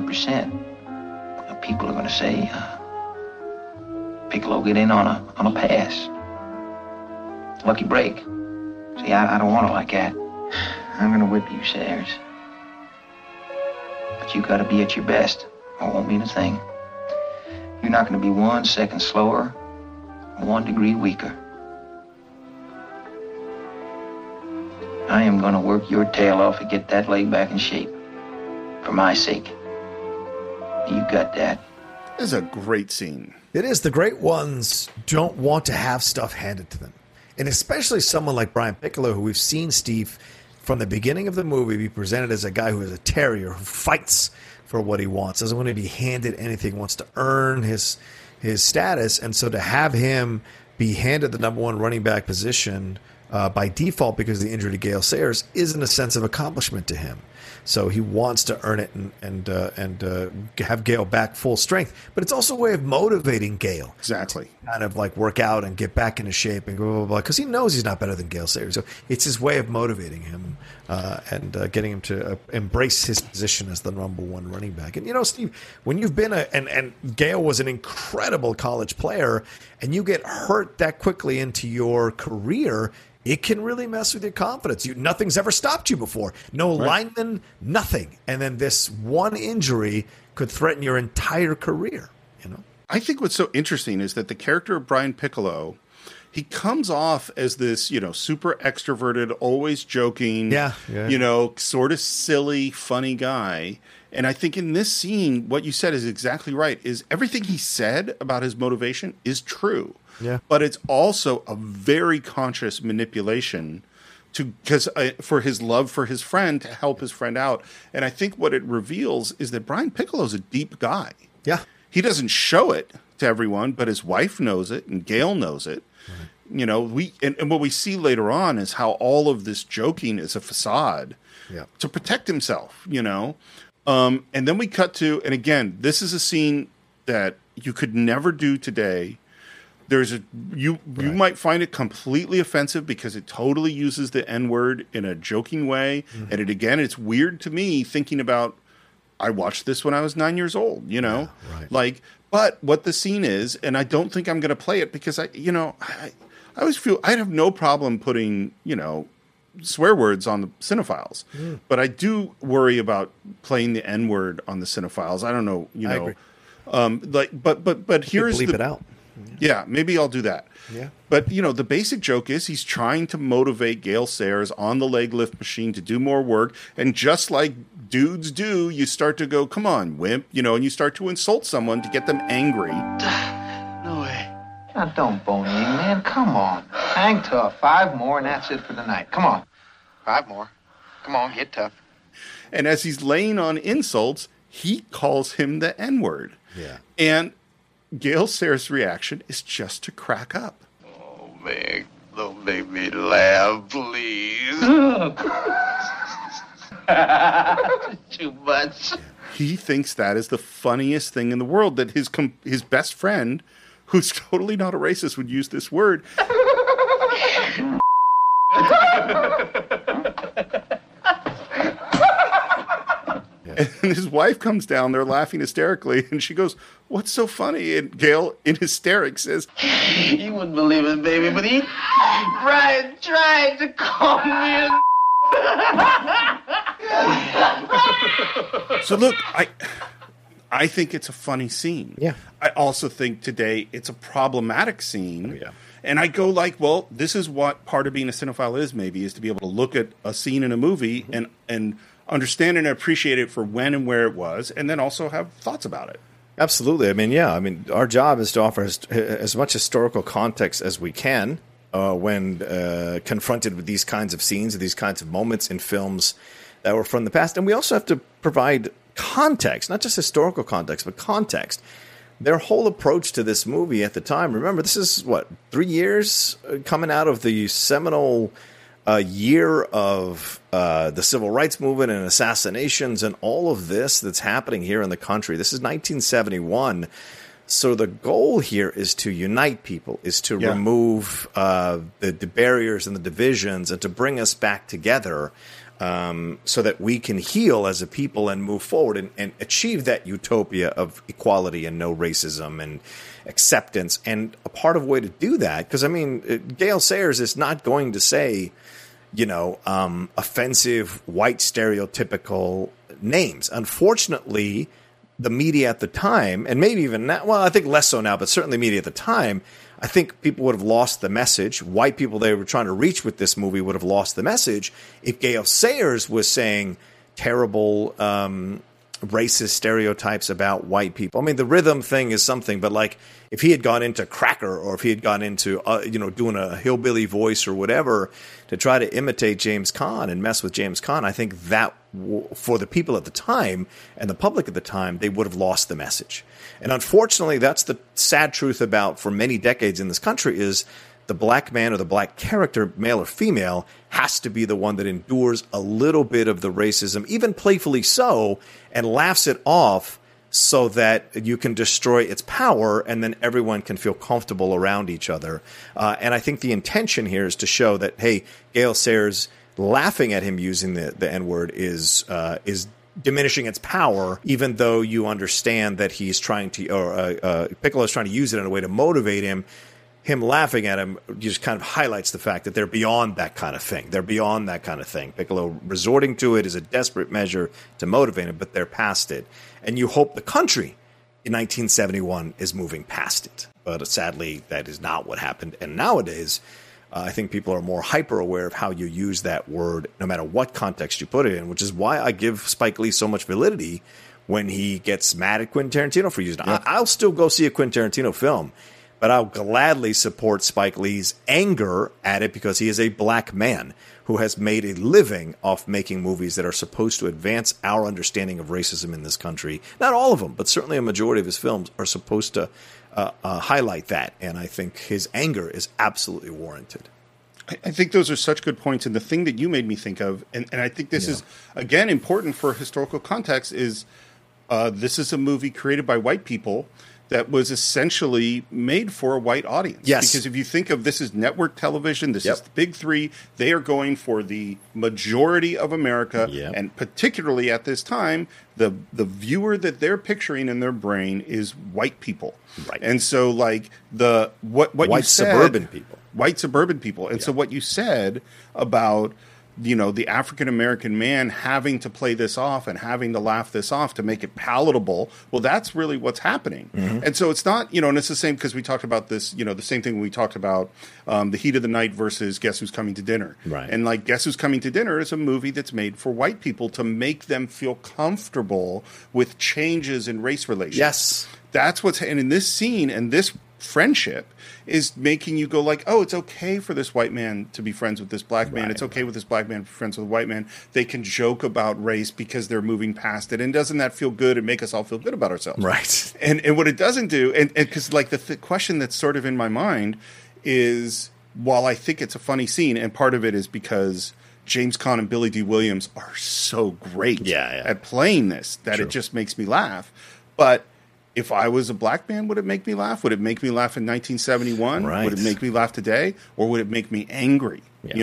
B: 100%, people are going to say, Piccolo get in on a pass. Lucky break. See, I don't want it like that. I'm going to whip you, Sayers. But you got to be at your best, or it won't mean a thing. You're not going to be 1 second slower, 1 degree weaker. I am going to work your tail off to get that leg back in shape. For my sake. You got that.
A: This is a great scene.
C: It is. The great ones don't want to have stuff handed to them. And especially someone like Brian Piccolo, who we've seen, Steve, from the beginning of the movie, be presented as a guy who is a terrier, who fights for what he wants, doesn't want to be handed anything, wants to earn his his status. And so to have him be handed the number one running back position by default because of the injury to Gale Sayers isn't a sense of accomplishment to him. So he wants to earn it and have Gale back full strength. But it's also a way of motivating Gale.
A: Exactly.
C: Kind of like work out and get back into shape and blah, blah, blah. Because he knows he's not better than Gale Sayers. So it's his way of motivating him and getting him to embrace his position as the number one running back. And, Steve, when you've been and Gale was an incredible college player and you get hurt that quickly into your career, it can really mess with your confidence. Nothing's ever stopped you before. No lineman, nothing. And then this one injury could threaten your entire career.
A: I think what's so interesting is that the character of Brian Piccolo, he comes off as this, super extroverted, always joking, sort of silly, funny guy. And I think in this scene, what you said is exactly right, is everything he said about his motivation is true.
C: Yeah.
A: But it's also a very conscious manipulation for his love for his friend, to help his friend out. And I think what it reveals is that Brian Piccolo's a deep guy.
C: Yeah.
A: He doesn't show it to everyone, but his wife knows it and Gale knows it. Right. And what we see later on is how all of this joking is a facade to protect himself, and then we cut to, and again, this is a scene that you could never do today. You might find it completely offensive because it totally uses the N-word in a joking way. Mm-hmm. And it's weird to me thinking about, I watched this when I was 9 years old, but what the scene is, and I don't think I'm going to play it because I always feel I have no problem putting, swear words on the Cinephiles, but I do worry about playing the N-word on the Cinephiles. I don't know,
C: I agree.
A: But here's
C: bleep it out.
A: Yeah, maybe I'll do that.
C: Yeah.
A: But, the basic joke is he's trying to motivate Gale Sayers on the leg lift machine to do more work. And just like dudes do, you start to go, come on, wimp, and you start to insult someone to get them angry.
E: No way. Now, don't bone me, man. Come on. Hang tough. 5 more, and that's it for the night. Come on. 5 more. Come on, hit tough.
A: And as he's laying on insults, he calls him the N-word.
C: Yeah.
A: And Gale Sayers' reaction is just to crack up.
I: Oh, man, don't make me laugh, please. Too much.
A: He thinks that is the funniest thing in the world, that his best friend, who's totally not a racist, would use this word. And his wife comes down, they're laughing hysterically, and she goes, "What's so funny?" And Gale, in hysterics, says,
I: "You wouldn't believe it, baby, but Brian tried to call me
A: So look, I think it's a funny scene.
C: Yeah.
A: I also think today it's a problematic scene.
C: Oh, yeah.
A: And I go like, well, this is what part of being a cinephile is, maybe, is to be able to look at a scene in a movie and understand and appreciate it for when and where it was, and then also have thoughts about it.
H: Absolutely. Our job is to offer as much historical context as we can when confronted with these kinds of scenes, these kinds of moments in films that were from the past. And we also have to provide context, not just historical context, but context. Their whole approach to this movie at the time, remember, this is, 3 years coming out of the seminal year of the civil rights movement and assassinations and all of this that's happening here in the country. This is 1971. So the goal here is to unite people, is to remove the barriers and the divisions and to bring us back together so that we can heal as a people and move forward and achieve that utopia of equality and no racism and acceptance. And a part of a way to do that, because, Gale Sayers is not going to say, offensive, white, stereotypical names. Unfortunately, the media at the time, and maybe even now, well, I think less so now, but certainly media at the time, I think people would have lost the message. White people they were trying to reach with this movie would have lost the message if Gale Sayers was saying terrible racist stereotypes about white people. The rhythm thing is something, but if he had gone into Cracker or if he had gone into doing a hillbilly voice or whatever to try to imitate James Caan and mess with James Caan, I think that for the people at the time and the public at the time, they would have lost the message. And unfortunately, that's the sad truth about for many decades in this country is the black man or the black character, male or female, has to be the one that endures a little bit of the racism, even playfully so, and laughs it off so that you can destroy its power and then everyone can feel comfortable around each other. And I think the intention here is to show that, hey, Gale Sayers laughing at him using the N-word is diminishing its power, even though you understand that he's trying to, or Piccolo's trying to use it in a way to motivate him. Him laughing at him just kind of highlights the fact that they're beyond that kind of thing. They're beyond that kind of thing. Piccolo resorting to it is a desperate measure to motivate him, but they're past it. And you hope the country in 1971 is moving past it. But sadly, that is not what happened. And nowadays, I think people are more hyper aware of how you use that word, no matter what context you put it in, which is why I give Spike Lee so much validity when he gets mad at Quentin Tarantino for using it. Yeah. I'll still go see a Quentin Tarantino film, but I'll gladly support Spike Lee's anger at it because he is a black man who has made a living off making movies that are supposed to advance our understanding of racism in this country. Not all of them, but certainly a majority of his films are supposed to highlight that. And I think his anger is absolutely warranted.
A: I think those are such good points. And the thing that you made me think of, and I think this is, again, important for historical context, is this is a movie created by white people that was essentially made for a white audience.
H: Yes.
A: Because if you think of this as network television, this is the big three, they are going for the majority of America.
H: Yep.
A: And particularly at this time, the viewer that they're picturing in their brain is white people.
H: Right.
A: And so like what
H: white
A: you said,
H: suburban people.
A: White suburban people. And so what you said about the African-American man having to play this off and having to laugh this off to make it palatable. Well, that's really what's happening. Mm-hmm. And so it's not, and it's the same because we talked about this, the same thing when we talked about The Heat of the Night versus Guess Who's Coming to Dinner.
H: Right.
A: And like Guess Who's Coming to Dinner is a movie that's made for white people to make them feel comfortable with changes in race relations.
H: Yes.
A: That's and in this scene and this friendship is making you go like, oh, it's okay for this white man to be friends with this black man. It's okay with this black man to be friends with a white man. They can joke about race because they're moving past it. And doesn't that feel good and make us all feel good about ourselves?
H: Right.
A: And what it doesn't do, and because like the question that's sort of in my mind is, while I think it's a funny scene, and part of it is because James Caan and Billy D. Williams are so great at playing this that it just makes me laugh. But if I was a black man, would it make me laugh? Would it make me laugh in 1971?
H: Right.
A: Would it make me laugh today? Or would it make me angry?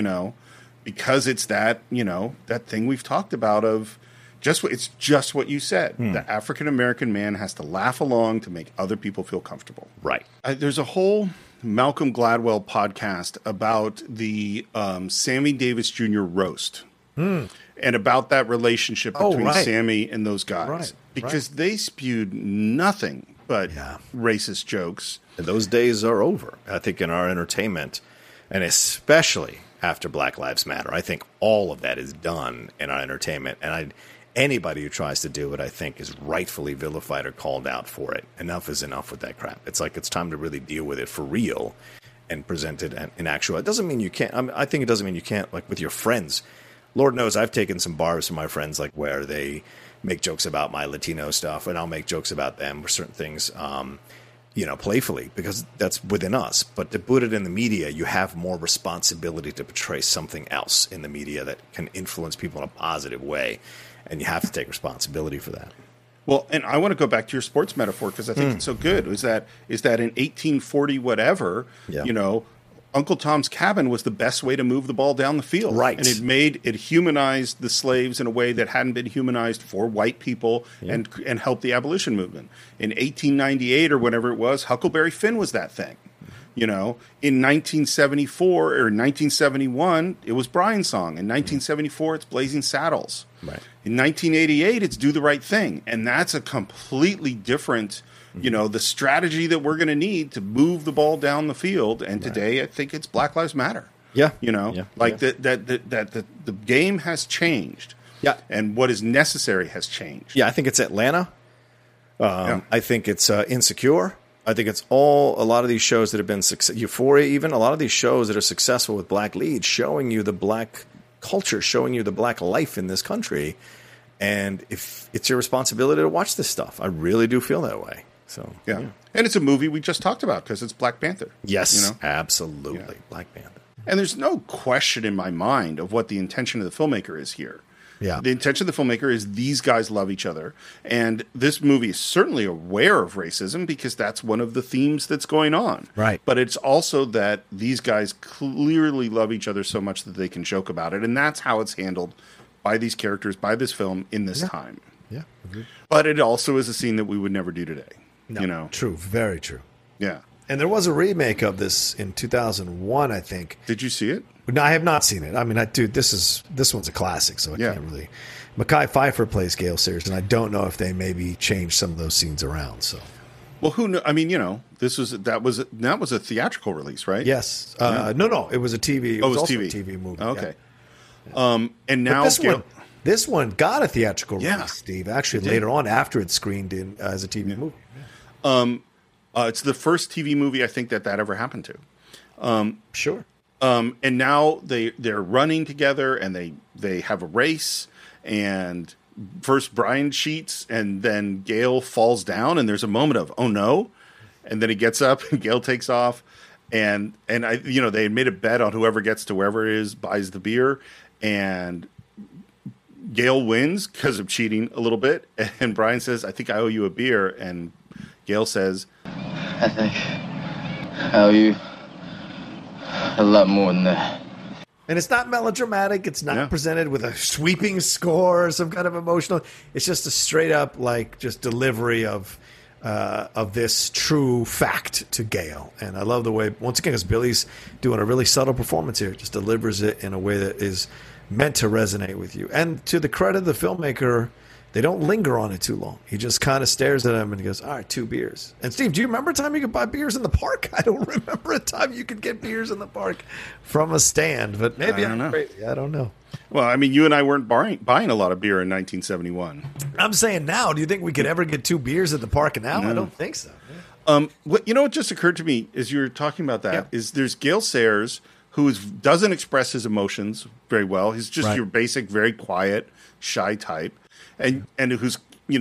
A: Because it's that, that thing we've talked about of it's just what you said. The African-American man has to laugh along to make other people feel comfortable.
H: Right.
A: There's a whole Malcolm Gladwell podcast about the Sammy Davis Jr. roast. And about that relationship between Sammy and those guys.
H: Right.
A: Because they spewed nothing but racist jokes.
H: And those days are over, I think, in our entertainment, and especially after Black Lives Matter. I think all of that is done in our entertainment, and anybody who tries to do it, I think, is rightfully vilified or called out for it. Enough is enough with that crap. It's like it's time to really deal with it for real and present it in actual. It doesn't mean you can't. I think it doesn't mean you can't, like with your friends. Lord knows I've taken some barbs from my friends, like where they make jokes about my Latino stuff, and I'll make jokes about them for certain things, playfully, because that's within us. But to put it in the media, you have more responsibility to portray something else in the media that can influence people in a positive way, and you have to take responsibility for that.
A: Well, and I want to go back to your sports metaphor because I think it's so good. Is that in 1840 whatever, Uncle Tom's Cabin was the best way to move the ball down the field.
H: Right.
A: And it humanized the slaves in a way that hadn't been humanized for white people and helped the abolition movement. In 1898 or whenever it was, Huckleberry Finn was that thing. In 1974 or 1971, it was Brian's song. In 1974, it's Blazing Saddles.
H: Right.
A: In 1988, it's Do the Right Thing. And that's a completely different... the strategy that we're going to need to move the ball down the field. And today, I think it's Black Lives Matter.
H: Yeah.
A: The game has changed.
H: Yeah.
A: And what is necessary has changed.
H: Yeah, I think it's Atlanta. I think it's Insecure. I think it's a lot of these shows that have been Euphoria, even a lot of these shows that are successful with black leads, showing you the black culture, showing you the black life in this country. And if it's your responsibility to watch this stuff, I really do feel that way. So
A: yeah. And it's a movie we just talked about because it's Black Panther.
H: Yes, absolutely. Yeah. Black Panther.
A: And there's no question in my mind of what the intention of the filmmaker is here.
C: Yeah.
A: The intention of the filmmaker is these guys love each other. And this movie is certainly aware of racism because that's one of the themes that's going on.
C: Right.
A: But it's also that these guys clearly love each other so much that they can joke about it. And that's how it's handled by these characters, by this film in this time.
C: Yeah. Agreed.
A: But it also is a scene that we would never do today.
C: No,
A: you know?
C: True. Very true.
A: Yeah.
C: And there was a remake of this in 2001, I think.
A: Did you see it?
C: No, I have not seen it. I mean, this one's a classic, so I can't really. Mekhi Phifer plays Gale Sayers, and I don't know if they maybe changed some of those scenes around. So,
A: well, who knew? I mean, you know, that was a theatrical release, right?
C: Yes. No, it was a TV. It was also
A: TV.
C: a TV movie.
A: Okay. Yeah. And now
C: this one got a theatrical release, Steve. Actually, later on, after it screened in as a TV movie. Yeah.
A: It's the first TV movie I think that ever happened to.
C: Sure.
A: And now they're running together, and they have a race, and first Brian cheats, and then Gale falls down, and there's a moment of oh no, and then he gets up, and Gale takes off, and they made a bet on whoever gets to wherever it is buys the beer, and Gale wins because of cheating a little bit, and Brian says, "I think I owe you a beer," and Gale says,
I: "I think I owe you a lot more than that."
C: And it's not melodramatic. It's not presented with a sweeping score or some kind of emotional. It's just a straight up just delivery of this true fact to Gale. And I love the way, once again, because Billy's doing a really subtle performance here, just delivers it in a way that is meant to resonate with you. And to the credit of the filmmaker, they don't linger on it too long. He just kind of stares at him and he goes, all right, 2 beers. And Steve, do you remember a time you could buy beers in the park? I don't remember a time you could get beers in the park from a stand, but maybe I'm crazy. I don't know.
A: Well, I mean, you and I weren't buying a lot of beer in 1971.
C: I'm saying now, do you think we could ever get 2 beers at the park now? No. I don't think so.
A: What just occurred to me as you were talking about that is there's Gale Sayers, who doesn't express his emotions very well. He's just your basic, very quiet, shy type. And who's,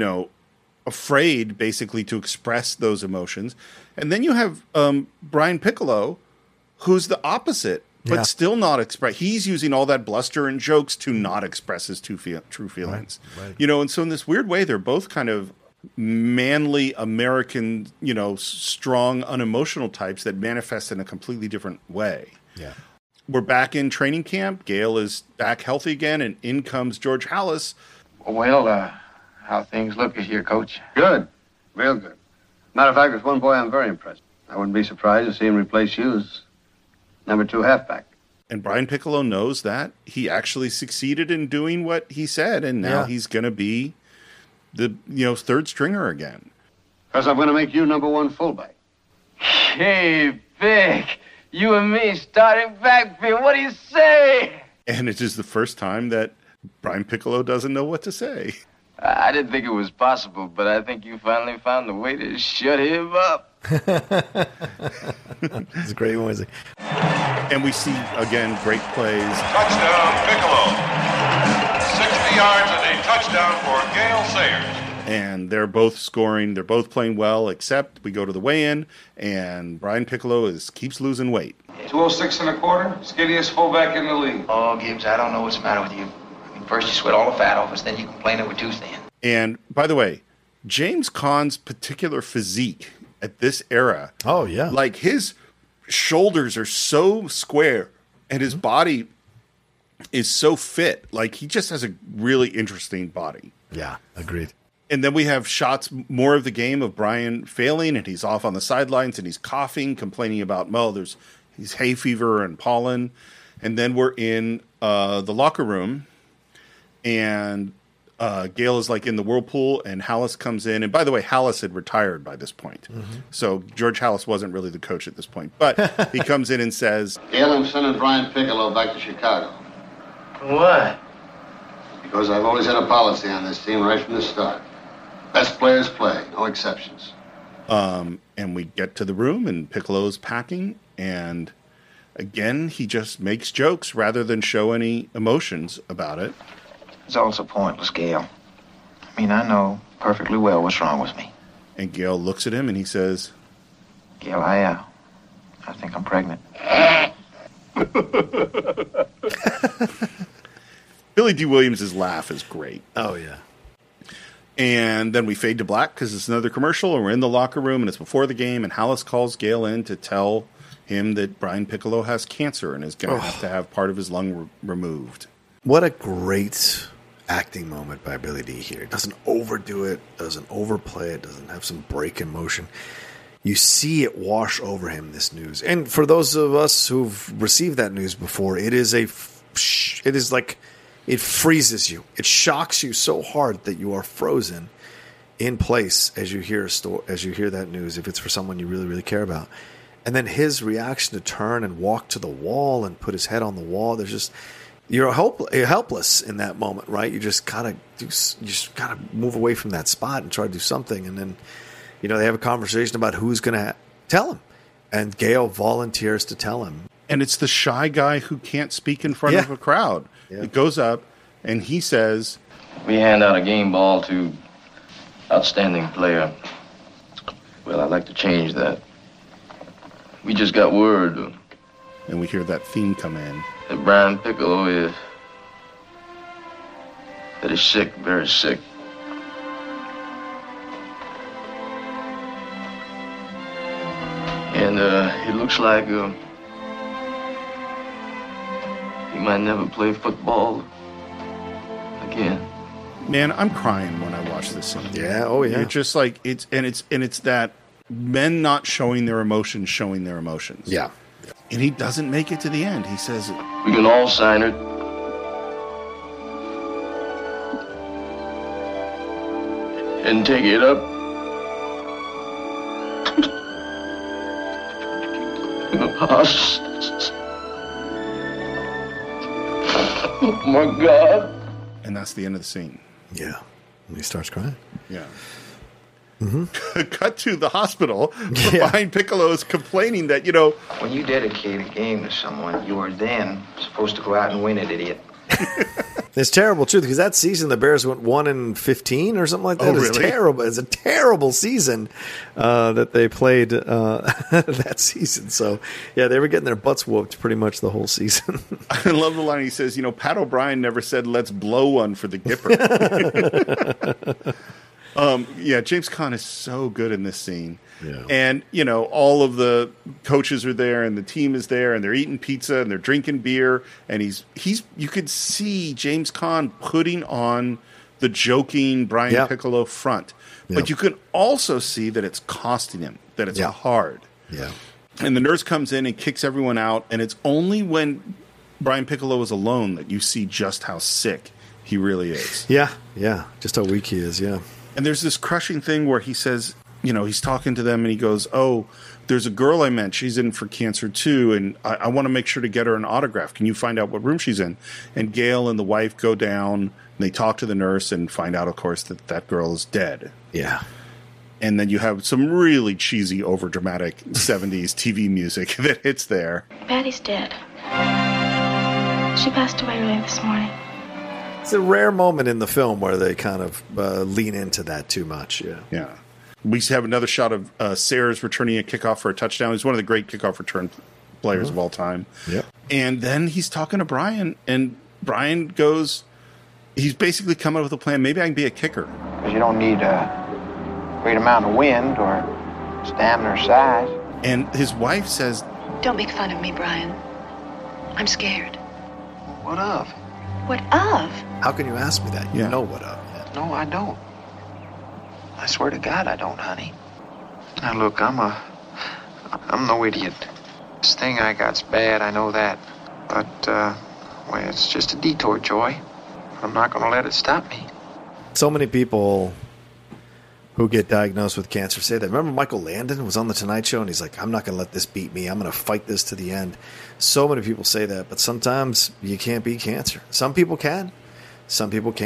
A: afraid basically to express those emotions. And then you have Brian Piccolo, who's the opposite, but still not express. He's using all that bluster and jokes to not express his true feelings. Right. And so in this weird way, they're both kind of manly American, strong, unemotional types that manifest in a completely different way.
C: Yeah.
A: We're back in training camp. Gale is back healthy again, and in comes George Halas.
E: Well, how things look this year, Coach?
D: Good. Real good. Matter of fact, there's one boy I'm very impressed. I wouldn't be surprised to see him replace you as number 2 halfback.
A: And Brian Piccolo knows that. He actually succeeded in doing what he said, and now he's going to be the, third stringer again.
D: Because I'm going to make you number 1 fullback.
I: Hey, Vic, you and me starting backfield. What do you say?
A: And it is the first time that Brian Piccolo doesn't know what to say.
I: I didn't think it was possible, but I think you finally found a way to shut him up.
C: It's a great one.
A: And we see, again, great plays.
J: Touchdown, Piccolo. 60 yards and a touchdown for Gale Sayers.
A: And they're both scoring. They're both playing well, except we go to the weigh-in, and Brian Piccolo keeps losing weight.
J: 206 1/4, skinniest fullback in the league.
B: Oh, Gibbs, I don't know what's the matter with you. First you sweat all the fat off us, then you complain that we're too thin.
A: And, by the way, James Caan's particular physique at this era.
C: Oh, yeah.
A: Like, his shoulders are so square, and his body is so fit. Like, he just has a really interesting body.
C: Yeah, agreed.
A: And then we have shots, more of the game of Brian failing, and he's off on the sidelines, and he's coughing, complaining about, he's hay fever and pollen. And then we're in the locker room, and Gale is in the whirlpool, and Halas comes in. And by the way, Halas had retired by this point. Mm-hmm. So George Halas wasn't really the coach at this point. But he comes in and says,
D: Gale, I'm sending Brian Piccolo back to Chicago.
I: What?
D: Because I've always had a policy on this team right from the start. Best players play, no exceptions.
A: And we get to the room, and Piccolo's packing, and Again, he just makes jokes rather than show any emotions about it.
B: It's also pointless, Gale. I mean, I know perfectly well what's wrong with me.
A: And Gale looks at him and he says,
B: Gale, I think I'm pregnant.
A: Billy D. Williams' laugh is great.
C: Oh, yeah.
A: And then we fade to black because it's another commercial, and we're in the locker room, and it's before the game, and Halas calls Gale in to tell him that Brian Piccolo has cancer and is going to have to have part of his lung removed.
C: What a great acting moment by Billy D here. It doesn't overdo it, doesn't overplay it, doesn't have some break in motion. You see it wash over him, this news. And for those of us who've received that news before, it is like it freezes you. It shocks you so hard that you are frozen in place as you hear that news, if it's for someone you really, really care about. And then his reaction to turn and walk to the wall and put his head on the wall, you're helpless in that moment, right? You just gotta move away from that spot and try to do something. And then, they have a conversation about who's going to tell him. And Gale volunteers to tell him.
A: And it's the shy guy who can't speak in front of a crowd. Yeah. It goes up, and he says,
F: "We hand out a game ball to outstanding player. Well, I'd like to change that. We just got word."
A: And we hear that theme come in.
F: That Brian Piccolo is sick, very sick. And it looks like he might never play football again.
A: Man, I'm crying when I watch this scene.
C: Yeah, oh yeah.
A: It's just like it's that men not showing their emotions, showing their emotions.
C: Yeah.
A: And he doesn't make it to the end. He says,
F: "We can all sign it. And take it up." Oh my God.
A: And that's the end of the scene.
C: Yeah. And he starts crying.
A: Yeah.
C: Mm-hmm.
A: Cut to the hospital. Brian Piccolo is complaining that,
B: When you dedicate a game to someone, you are then supposed to go out and win it, idiot.
C: It's terrible, too, because that season the Bears went 1-15 or something like that.
A: Oh, really?
C: It's terrible. It's a terrible season that they played that season. So, yeah, they were getting their butts whooped pretty much the whole season.
A: I love the line. He says, Pat O'Brien never said, "Let's blow one for the Gipper." James Caan is so good in this scene. Yeah. And, all of the coaches are there and the team is there and they're eating pizza and they're drinking beer. And you could see James Caan putting on the joking Brian Piccolo front. Yep. But you can also see that it's costing him, that it's hard.
C: Yeah.
A: And the nurse comes in and kicks everyone out. And it's only when Brian Piccolo is alone that you see just how sick he really is.
C: Yeah. Yeah. Just how weak he is. Yeah.
A: And there's this crushing thing where he says, he's talking to them and he goes, "Oh, there's a girl I met. She's in for cancer too. And I want to make sure to get her an autograph. Can you find out what room she's in?" And Gale and the wife go down and they talk to the nurse and find out, of course, that girl is dead.
C: Yeah.
A: And then you have some really cheesy, overdramatic 70s TV music that hits there.
G: Patty's dead. She passed away early this morning.
C: It's a rare moment in the film where they kind of lean into that too much. Yeah.
A: Yeah. We have another shot of Sayers returning a kickoff for a touchdown. He's one of the great kickoff return players of all time.
C: Yep.
A: And then he's talking to Brian, and Brian goes, he's basically come up with a plan. Maybe I can be a kicker.
B: Because you don't need a great amount of wind or stamina or size.
A: And his wife says,
G: "Don't make fun of me, Brian. I'm scared."
B: What of?
G: What of?
C: How can you ask me that? You know what of. Yeah.
B: No, I don't. I swear to God I don't, honey. Now look, I'm no idiot. This thing I got's bad, I know that. But, it's just a detour, Joy. I'm not going to let it stop me.
C: So many people who get diagnosed with cancer say that. Remember Michael Landon was on The Tonight Show and he's like, "I'm not going to let this beat me. I'm going to fight this to the end." So many people say that, but sometimes you can't beat cancer. Some people can, some people can't.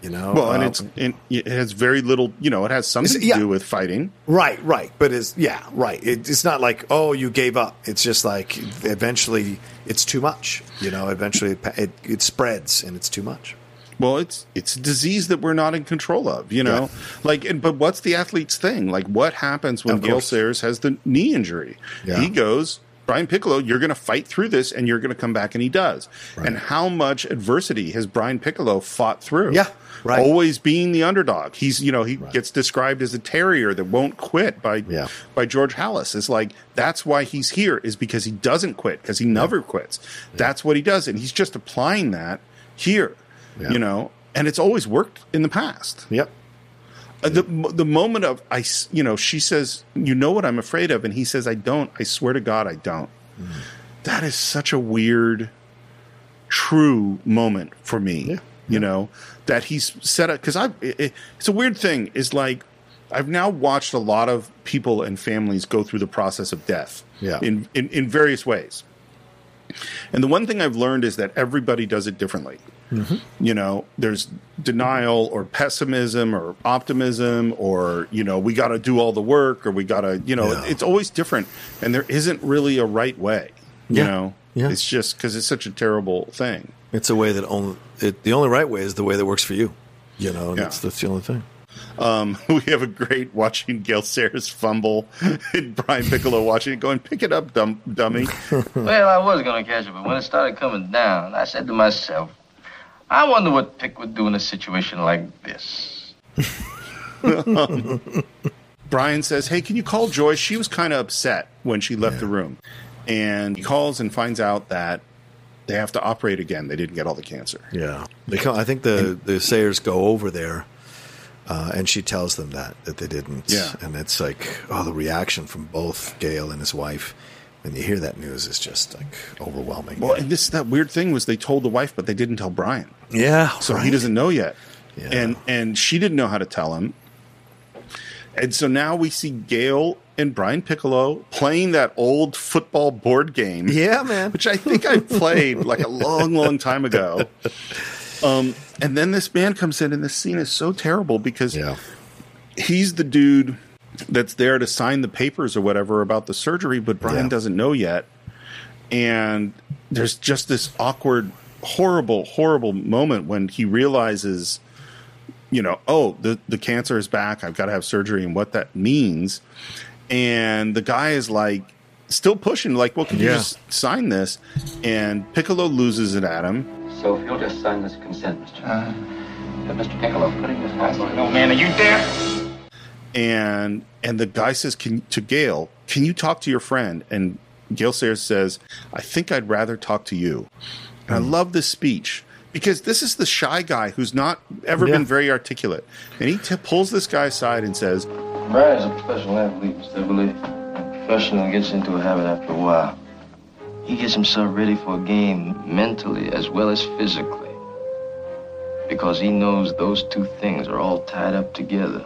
C: You know,
A: Well, and it has very little. You know, it has something to do with fighting.
C: Right. But it's not like, oh, you gave up. It's just like eventually it's too much. You know, eventually it spreads and it's too much.
A: Well, it's a disease that we're not in control of. You know, but what's the athlete's thing? Like, what happens when Gale Sayers has the knee injury? Yeah. He goes, Brian Piccolo, you're going to fight through this, and you're going to come back, and he does. Right. And how much adversity has Brian Piccolo fought through?
C: Yeah. Right.
A: Always being the underdog. He gets described as a terrier that won't quit by George Halas. It's like, that's why he's here, is because he doesn't quit, because he never quits. Yeah. That's what he does. And he's just applying that here, you know, and it's always worked in the past.
C: Yep.
A: The moment of, she says, you know what I'm afraid of? And he says, I don't. I swear to God, I don't. Mm. That is such a weird, true moment for me. Yeah. You know, that he's set up, because it's a weird thing, is like, I've now watched a lot of people and families go through the process of death in various ways. And the one thing I've learned is that everybody does it differently. Mm-hmm. You know, there's denial or pessimism or optimism, or, you know, we got to do all the work, or we got to, you know, it's always different. And there isn't really a right way, you know. Yeah. It's just because it's such a terrible thing.
C: It's a way that the only right way is the way that works for you. You know, and that's the only thing.
A: We have a great watching Gale Sayers fumble and Brian Piccolo watching it going, pick it up, dummy.
F: Well, I was going to catch it, but when it started coming down, I said to myself, I wonder what Pick would do in a situation like this.
A: Brian says, hey, can you call Joyce? She was kind of upset when she left the room. And he calls and finds out that they have to operate again. They didn't get all the cancer.
C: Yeah. I think the Sayers go over there, and she tells them that they didn't.
A: Yeah.
C: And it's like, the reaction from both Gale and his wife when you hear that news is just like overwhelming.
A: Well, and that weird thing was they told the wife, but they didn't tell Brian.
C: Yeah.
A: So he doesn't know yet. Yeah. And she didn't know how to tell him. And so now we see Gale and Brian Piccolo playing that old football board game.
C: Yeah, man.
A: Which I think I played like a long, long time ago. And then this man comes in, and this scene is so terrible because he's the dude that's there to sign the papers or whatever about the surgery, but Brian doesn't know yet. And there's just this awkward, horrible, horrible moment when he realizes, you know, the cancer is back. I've got to have surgery, and what that means. And the guy is like still pushing, like, well, can you just sign this? And Piccolo loses it at him.
K: So if you'll just sign this consent,
B: Mr. Piccolo, putting this house.
K: No, man, are you there?
A: And the guy says to Gale, can you talk to your friend? And Gale Sayers says, I think I'd rather talk to you. And I love this speech, because this is the shy guy who's not ever been very articulate. And he pulls this guy aside and says,
F: Brian's a professional athlete, Mr. Everly. A professional gets into a habit after a while. He gets himself ready for a game mentally as well as physically, because he knows those two things are all tied up together.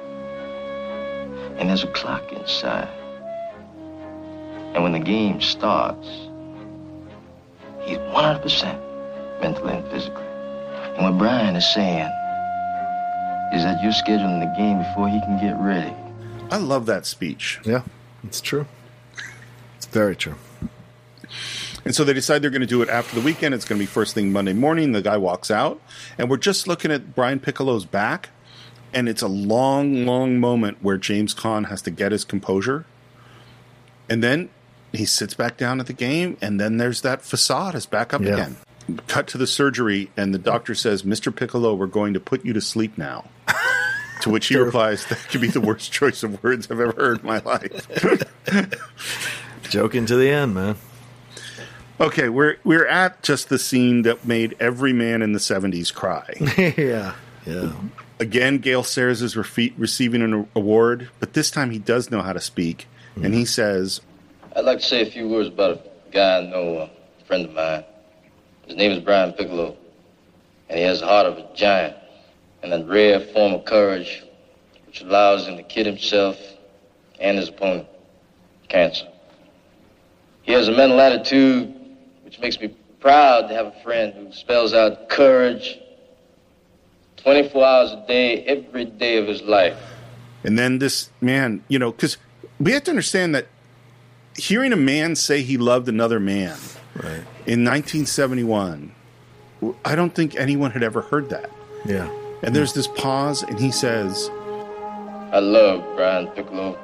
F: And there's a clock inside. And when the game starts, he's 100% mentally and physically. And what Brian is saying is that you're scheduling the game before he can get ready.
A: I love that speech.
C: Yeah, it's true. It's very true.
A: And so they decide they're going to do it after the weekend. It's going to be first thing Monday morning. The guy walks out, and we're just looking at Brian Piccolo's back, and it's a long, long moment where James Caan has to get his composure. And then he sits back down at the game, and then there's that facade is back up again. Cut to the surgery, and the doctor says, Mr. Piccolo, we're going to put you to sleep now. To which he replies, that could be the worst choice of words I've ever heard in my life.
C: Joking to the end, man.
A: Okay, we're at just the scene that made every man in the 70s cry.
C: Yeah.
A: Again, Gale Sayers is receiving an award, but this time he does know how to speak, and he says,
F: I'd like to say a few words about a guy I know, a friend of mine. His name is Brian Piccolo, and he has the heart of a giant and a rare form of courage which allows him to kid himself and his opponent, cancer. He has a mental attitude which makes me proud to have a friend who spells out courage, 24 hours a day, every day of his life.
A: And then this man, you know, because we have to understand that hearing a man say he loved another man in 1971, I don't think anyone had ever heard that.
C: Yeah.
A: And there's this pause, and he says,
F: I love Brian Piccolo.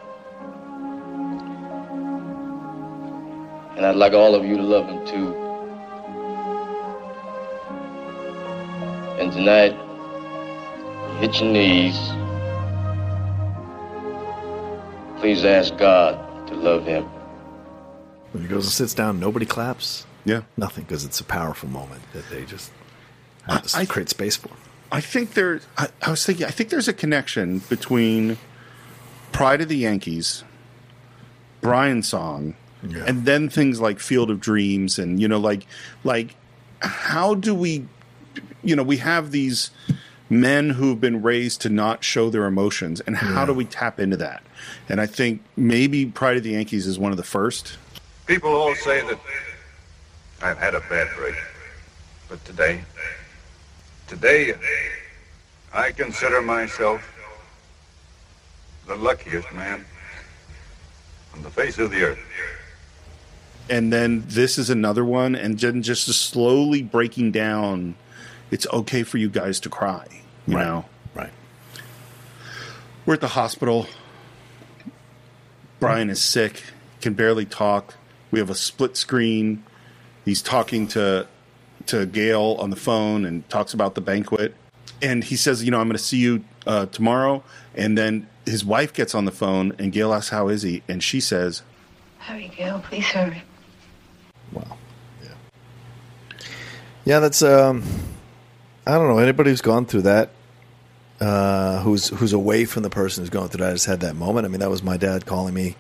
F: And I'd like all of you to love him too. And tonight, you hit your knees. Please ask God to love him.
C: When he goes and sits down, nobody claps.
A: Yeah.
C: Nothing, because it's a powerful moment that they just have to create space for.
A: I think I was thinking, I think there's a connection between Pride of the Yankees, Brian's song, and then things like Field of Dreams, and, you know, like how do we, you know, we have these men who've been raised to not show their emotions, and how do we tap into that? And I think maybe Pride of the Yankees is one of the first.
J: People all say that I've had a bad break. But today, I consider myself the luckiest man on the face of the earth.
A: And then this is another one, and then just slowly breaking down, it's okay for you guys to cry, you know?
C: Right.
A: We're at the hospital. Brian is sick, can barely talk. We have a split screen. He's talking to Gail on the phone and talks about the banquet. And he says, you know, I'm going to see you tomorrow. And then his wife gets on the phone, and Gail asks, how is he? And she says,
G: Hurry, Gail, please hurry.
C: Wow. Yeah, that's I don't know, anybody who's gone through that, who's away from the person who's going through that has had that moment. I mean, that was my dad calling me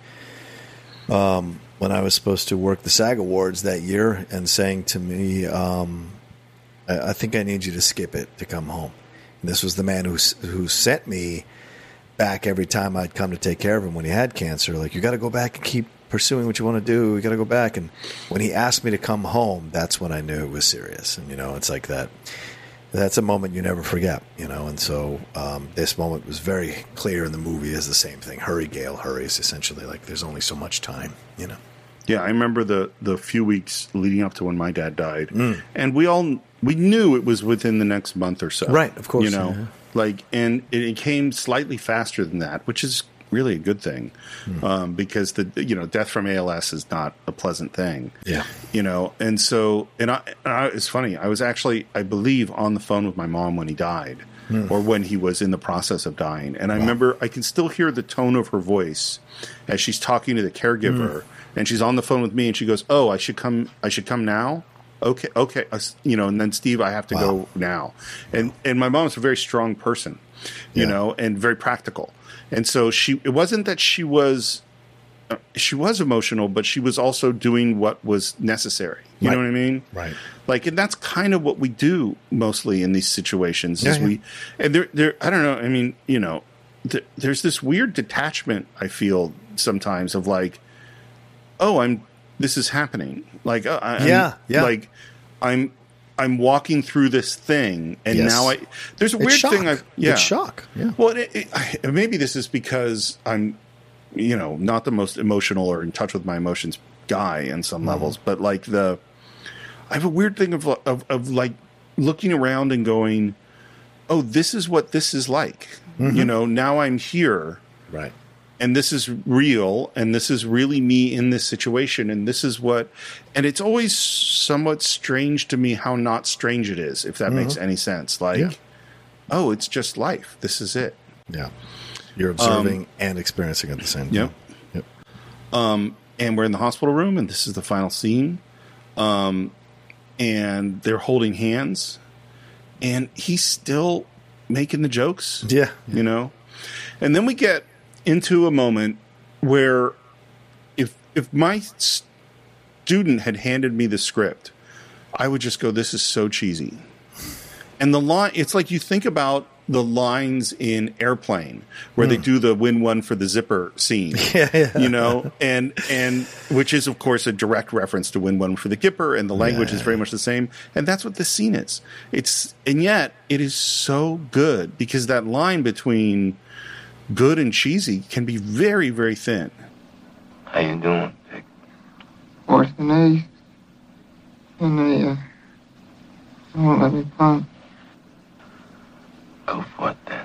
C: when I was supposed to work the SAG Awards that year and saying to me, I think I need you to skip it to come home. And this was the man who sent me back every time I'd come to take care of him when he had cancer. Like, you got to go back and keep pursuing what you want to do. You got to go back. And when he asked me to come home, that's when I knew it was serious. And, you know, it's like that. That's a moment you never forget, you know. And so this moment was very clear in the movie as the same thing. Hurry, Gail, hurry is essentially like there's only so much time, you know.
A: Yeah, I remember the few weeks leading up to when my dad died. And we knew it was within the next month or so.
C: Right, of course.
A: You know, like, and it came slightly faster than that, which is really a good thing, because death from ALS is not a pleasant thing.
C: Yeah,
A: you know, and so it's funny. I was actually, I believe, on the phone with my mom when he died, or when he was in the process of dying, and I remember I can still hear the tone of her voice as she's talking to the caregiver, and she's on the phone with me, and she goes, "Oh, I should come now." Okay. You know, and then Steve, I have to go now. And my mom's a very strong person, you know, and very practical. And so it wasn't that she was emotional, but she was also doing what was necessary. You know what I mean?
C: Right.
A: Like, and that's kind of what we do mostly in these situations. I don't know. I mean, you know, there's this weird detachment I feel sometimes of like, oh, this is happening. Like, like I'm walking through this thing, and now there's a weird thing.
C: It's shock. Yeah.
A: Well, maybe this is because I'm, you know, not the most emotional or in touch with my emotions guy in some levels, but like I have a weird thing of like looking around and going, oh, this is what this is like. You know, now I'm here.
C: Right.
A: And this is real, and this is really me in this situation, and this is what... And it's always somewhat strange to me how not strange it is, if that makes any sense. Like, oh, it's just life. This is it.
C: Yeah. You're observing and experiencing at the same time.
A: Yep. And we're in the hospital room, and this is the final scene. And they're holding hands, and he's still making the jokes.
C: Yeah.
A: You know? And then we get into a moment where if my student had handed me the script, I would just go, this is so cheesy. And the line, it's like you think about the lines in Airplane where they do the win one for the zipper scene. You know, and which is of course a direct reference to win one for the Gipper, and the language is very much the same. And that's what this scene is. And yet it is so good because that line between good and cheesy can be very, very thin.
B: How you doing, Vic?
E: Fourth and eighth. And they won't let me punt.
B: Go for it, then.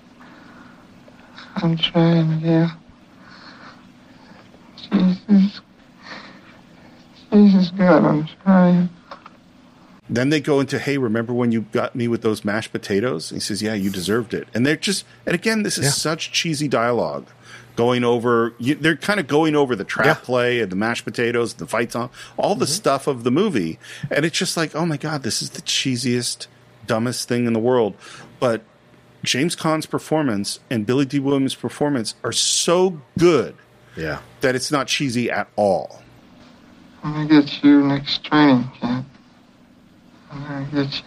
E: I'm trying, yeah. Jesus God, I'm trying.
A: Then they go into, hey, remember when you got me with those mashed potatoes? And he says, yeah, you deserved it. And they're just, and again, this is such cheesy dialogue. Going over, they're kind of going over the trap play and the mashed potatoes, the fights on, all the stuff of the movie. And it's just like, oh my God, this is the cheesiest, dumbest thing in the world. But James Caan's performance and Billy D. Williams' performance are so good that it's not cheesy at all.
E: I'm going to get you next training camp. I'm going to get you.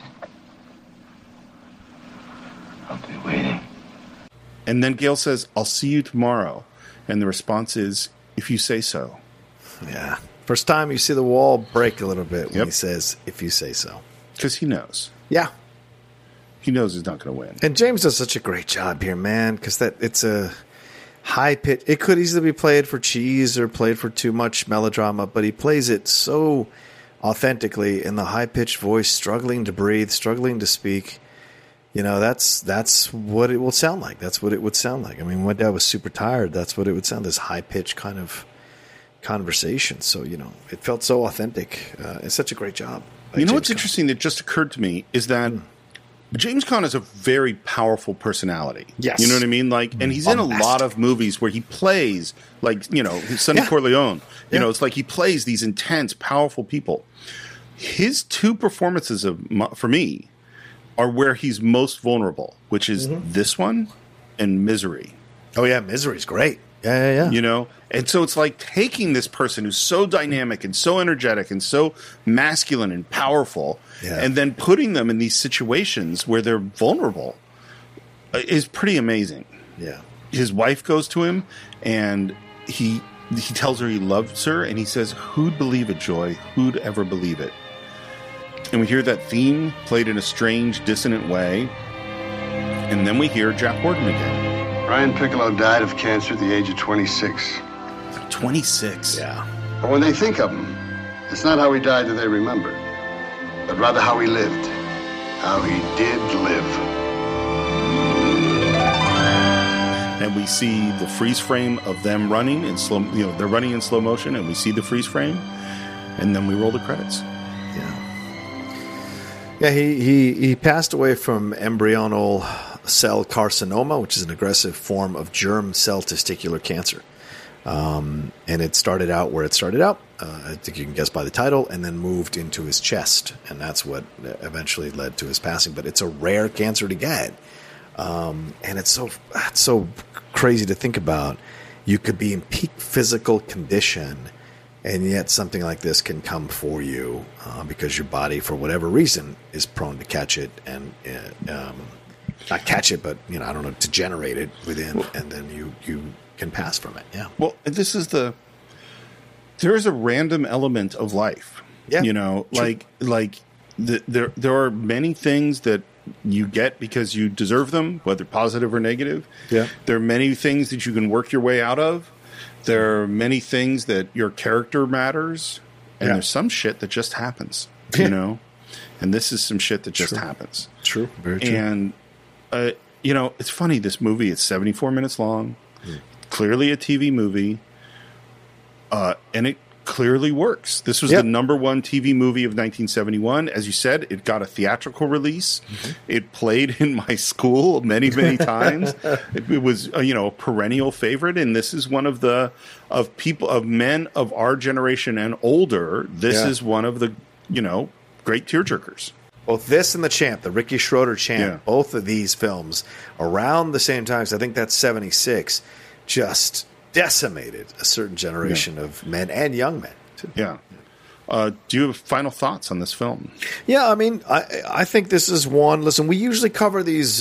B: I'll be waiting.
A: And then Gale says, I'll see you tomorrow. And the response is, if you say so.
C: Yeah. First time you see the wall break a little bit when he says, if you say so.
A: Because he knows.
C: Yeah.
A: He knows he's not going to win.
C: And James does such a great job here, man, because it's a high pitch. It could easily be played for cheese or played for too much melodrama, but he plays it so authentically in the high-pitched voice, struggling to breathe, struggling to speak. You know, that's what it will sound like. That's what it would sound like. I mean, my dad was super tired. That's what it would sound, this high-pitched kind of conversation. So, you know, it felt so authentic. It's such a great job.
A: You know what's interesting that just occurred to me is that James Caan is a very powerful personality.
C: Yes.
A: You know what I mean? Like, and he's in a lot of movies where he plays, like, you know, Sonny Corleone. You know, it's like he plays these intense, powerful people. His two performances for me are where he's most vulnerable, which is this one and Misery.
C: Oh, yeah, Misery's great. Yeah.
A: You know? And so it's like taking this person who's so dynamic and so energetic and so masculine and powerful and then putting them in these situations where they're vulnerable is pretty amazing.
C: Yeah.
A: His wife goes to him and he tells her he loves her and he says, who'd believe it, Joy? Who'd ever believe it? And we hear that theme played in a strange, dissonant way. And then we hear Jack Warden again.
D: Brian Piccolo died of cancer at the age of 26.
A: 26?
C: Yeah.
D: But when they think of him, it's not how he died that they remember, but rather how he lived. How he did live.
A: And we see the freeze frame of them running in slow, you know, they're running in slow motion, and we see the freeze frame, and then we roll the credits.
C: Yeah, he passed away from embryonal cell carcinoma, which is an aggressive form of germ cell testicular cancer. And it started out where it started out, I think you can guess by the title, and then moved into his chest. And that's what eventually led to his passing. But it's a rare cancer to get. And it's so crazy to think about. You could be in peak physical condition, and yet something like this can come for you because your body, for whatever reason, is prone to catch it and not catch it, but I don't know, to generate it within, and then you can pass from it. Yeah.
A: Well, there is a random element of life.
C: Yeah.
A: There are many things that you get because you deserve them, whether positive or negative.
C: Yeah.
A: There are many things that you can work your way out of. There are many things that your character matters, and there's some shit that just happens, and this is some shit that just happens.
C: True. Very true.
A: And, it's funny, this movie, it's 74 minutes long, clearly a TV movie, and it clearly works. This was the number one TV movie of 1971. As you said, it got a theatrical release. Mm-hmm. It played in my school many, many times. It was, a perennial favorite. And this is one of men of our generation and older. This is one of the, great tearjerkers.
C: Both this and The Champ, the Ricky Schroeder Champ, both of these films around the same time, so I think that's 76, just decimated a certain generation of men and young men too.
A: Yeah. Do you have final thoughts on this film?
C: Yeah, I mean, I think this is one. Listen, we usually cover these,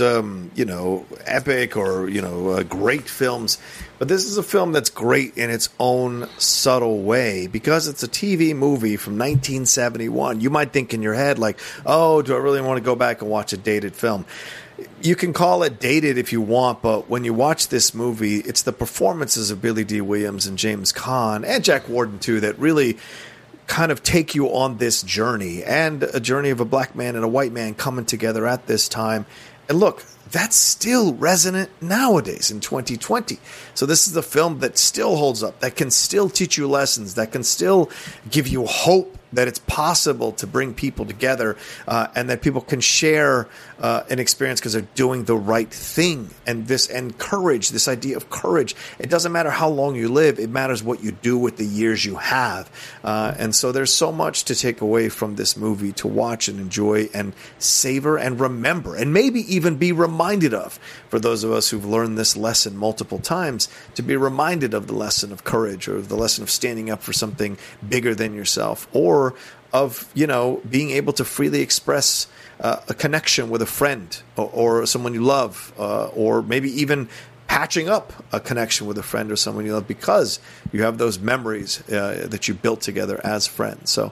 C: epic or, great films. But this is a film that's great in its own subtle way because it's a TV movie from 1971. You might think in your head, like, oh, do I really want to go back and watch a dated film? You can call it dated if you want, but when you watch this movie, it's the performances of Billy D. Williams and James Caan and Jack Warden, too, that really kind of take you on this journey, and a journey of a black man and a white man coming together at this time. And look, that's still resonant nowadays in 2020. So this is a film that still holds up, that can still teach you lessons, that can still give you hope that it's possible to bring people together, and that people can share an experience because they're doing the right thing. And courage, this idea of courage. It doesn't matter how long you live. It matters what you do with the years you have. And so there's so much to take away from this movie to watch and enjoy and savor and remember, and maybe even be reminded of, for those of us who've learned this lesson multiple times, to be reminded of the lesson of courage, or the lesson of standing up for something bigger than yourself, or of, being able to freely express a connection with a friend or someone you love, or maybe even patching up a connection with a friend or someone you love because you have those memories that you built together as friends. So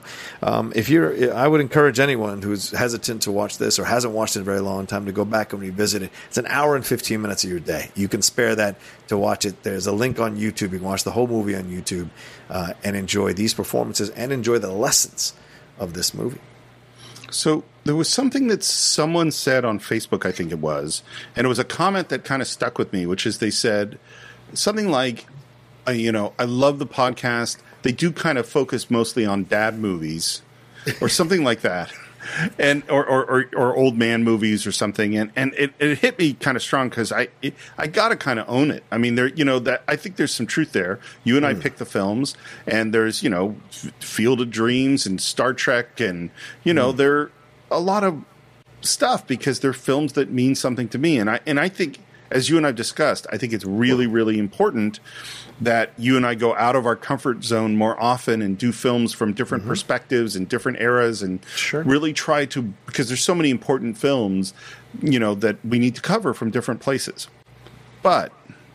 C: I would encourage anyone who's hesitant to watch this or hasn't watched it in a very long time to go back and revisit it. It's an hour and 15 minutes of your day. You can spare that to watch it. There's a link on YouTube. You can watch the whole movie on YouTube and enjoy these performances and enjoy the lessons of this movie.
A: So there was something that someone said on Facebook, I think it was, and it was a comment that kind of stuck with me, which is they said something like, I love the podcast. They do kind of focus mostly on dad movies or something like that. And or old man movies or something, and it hit me kind of strong because I gotta kind of own it. I mean, that I think there's some truth there. You and I pick the films, and there's Field of Dreams and Star Trek, and there are a lot of stuff because they're films that mean something to me, and I think, as you and I've discussed, I think it's really, really important that you and I go out of our comfort zone more often and do films from different perspectives and different eras, and really try to, because there's so many important films, that we need to cover from different places. But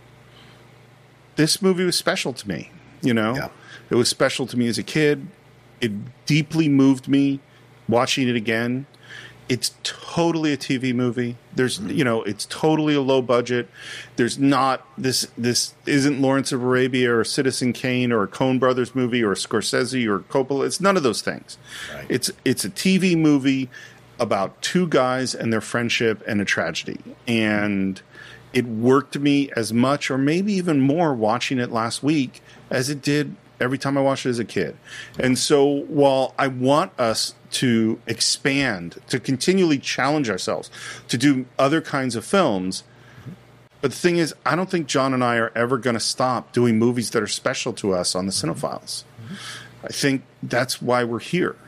A: this movie was special to me, It was special to me as a kid. It deeply moved me watching it again. It's totally a TV movie. There's, it's totally a low budget. There's not this isn't Lawrence of Arabia or Citizen Kane or a Coen Brothers movie or Scorsese or Coppola. It's none of those things. Right. It's a TV movie about two guys and their friendship and a tragedy. And it worked me as much, or maybe even more, watching it last week as it did every time I watched it as a kid. And so while I want us to expand, to continually challenge ourselves, to do other kinds of films, but the thing is, I don't think John and I are ever going to stop doing movies that are special to us on the Cinephiles. I think that's why we're here.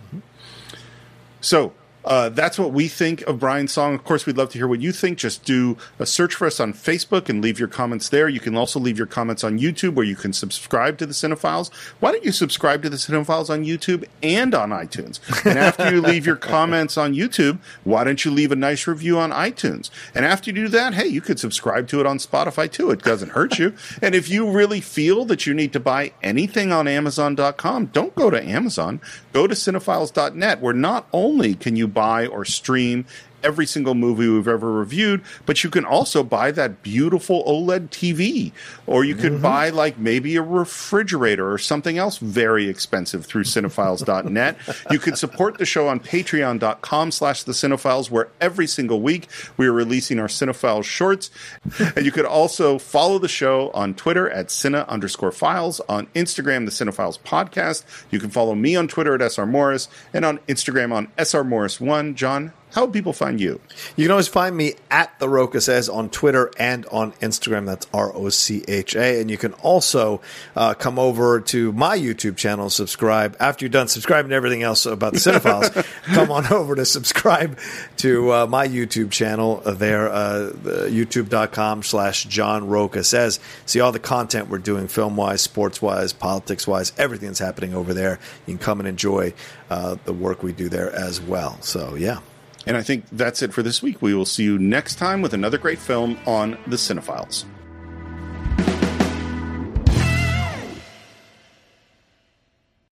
A: So that's what we think of Brian's song. Of course, we'd love to hear what you think. Just do a search for us on Facebook and leave your comments there. You can also leave your comments on YouTube, where you can subscribe to the Cinephiles. Why don't you subscribe to the Cinephiles on YouTube and on iTunes? And after you leave your comments on YouTube, why don't you leave a nice review on iTunes? And after you do that, hey, you could subscribe to it on Spotify too. It doesn't hurt you. And if you really feel that you need to buy anything on Amazon.com, don't go to Amazon. Go to Cinephiles.net, where not only can you buy or stream every single movie we've ever reviewed, but you can also buy that beautiful OLED TV, or you could buy like maybe a refrigerator or something else very expensive through Cinephiles.net. You could support the show on Patreon.com/TheCinephiles, where every single week we are releasing our Cinephiles shorts. And you could also follow the show on Twitter at Cine_Files, on Instagram, The Cinephiles Podcast. You can follow me on Twitter at SR Morris, and on Instagram on SR Morris1. John, how would people find you?
C: You can always find me at The Rocha Says on Twitter and on Instagram. That's ROCHA. And you can also come over to my YouTube channel, subscribe. After you're done subscribing to everything else about the Cinephiles, come on over to subscribe to my YouTube channel there, youtube.com/John Rocha Says. See all the content we're doing, film-wise, sports-wise, politics-wise, everything's happening over there. You can come and enjoy the work we do there as well. So, yeah.
A: And I think that's it for this week. We will see you next time with another great film on The Cinephiles.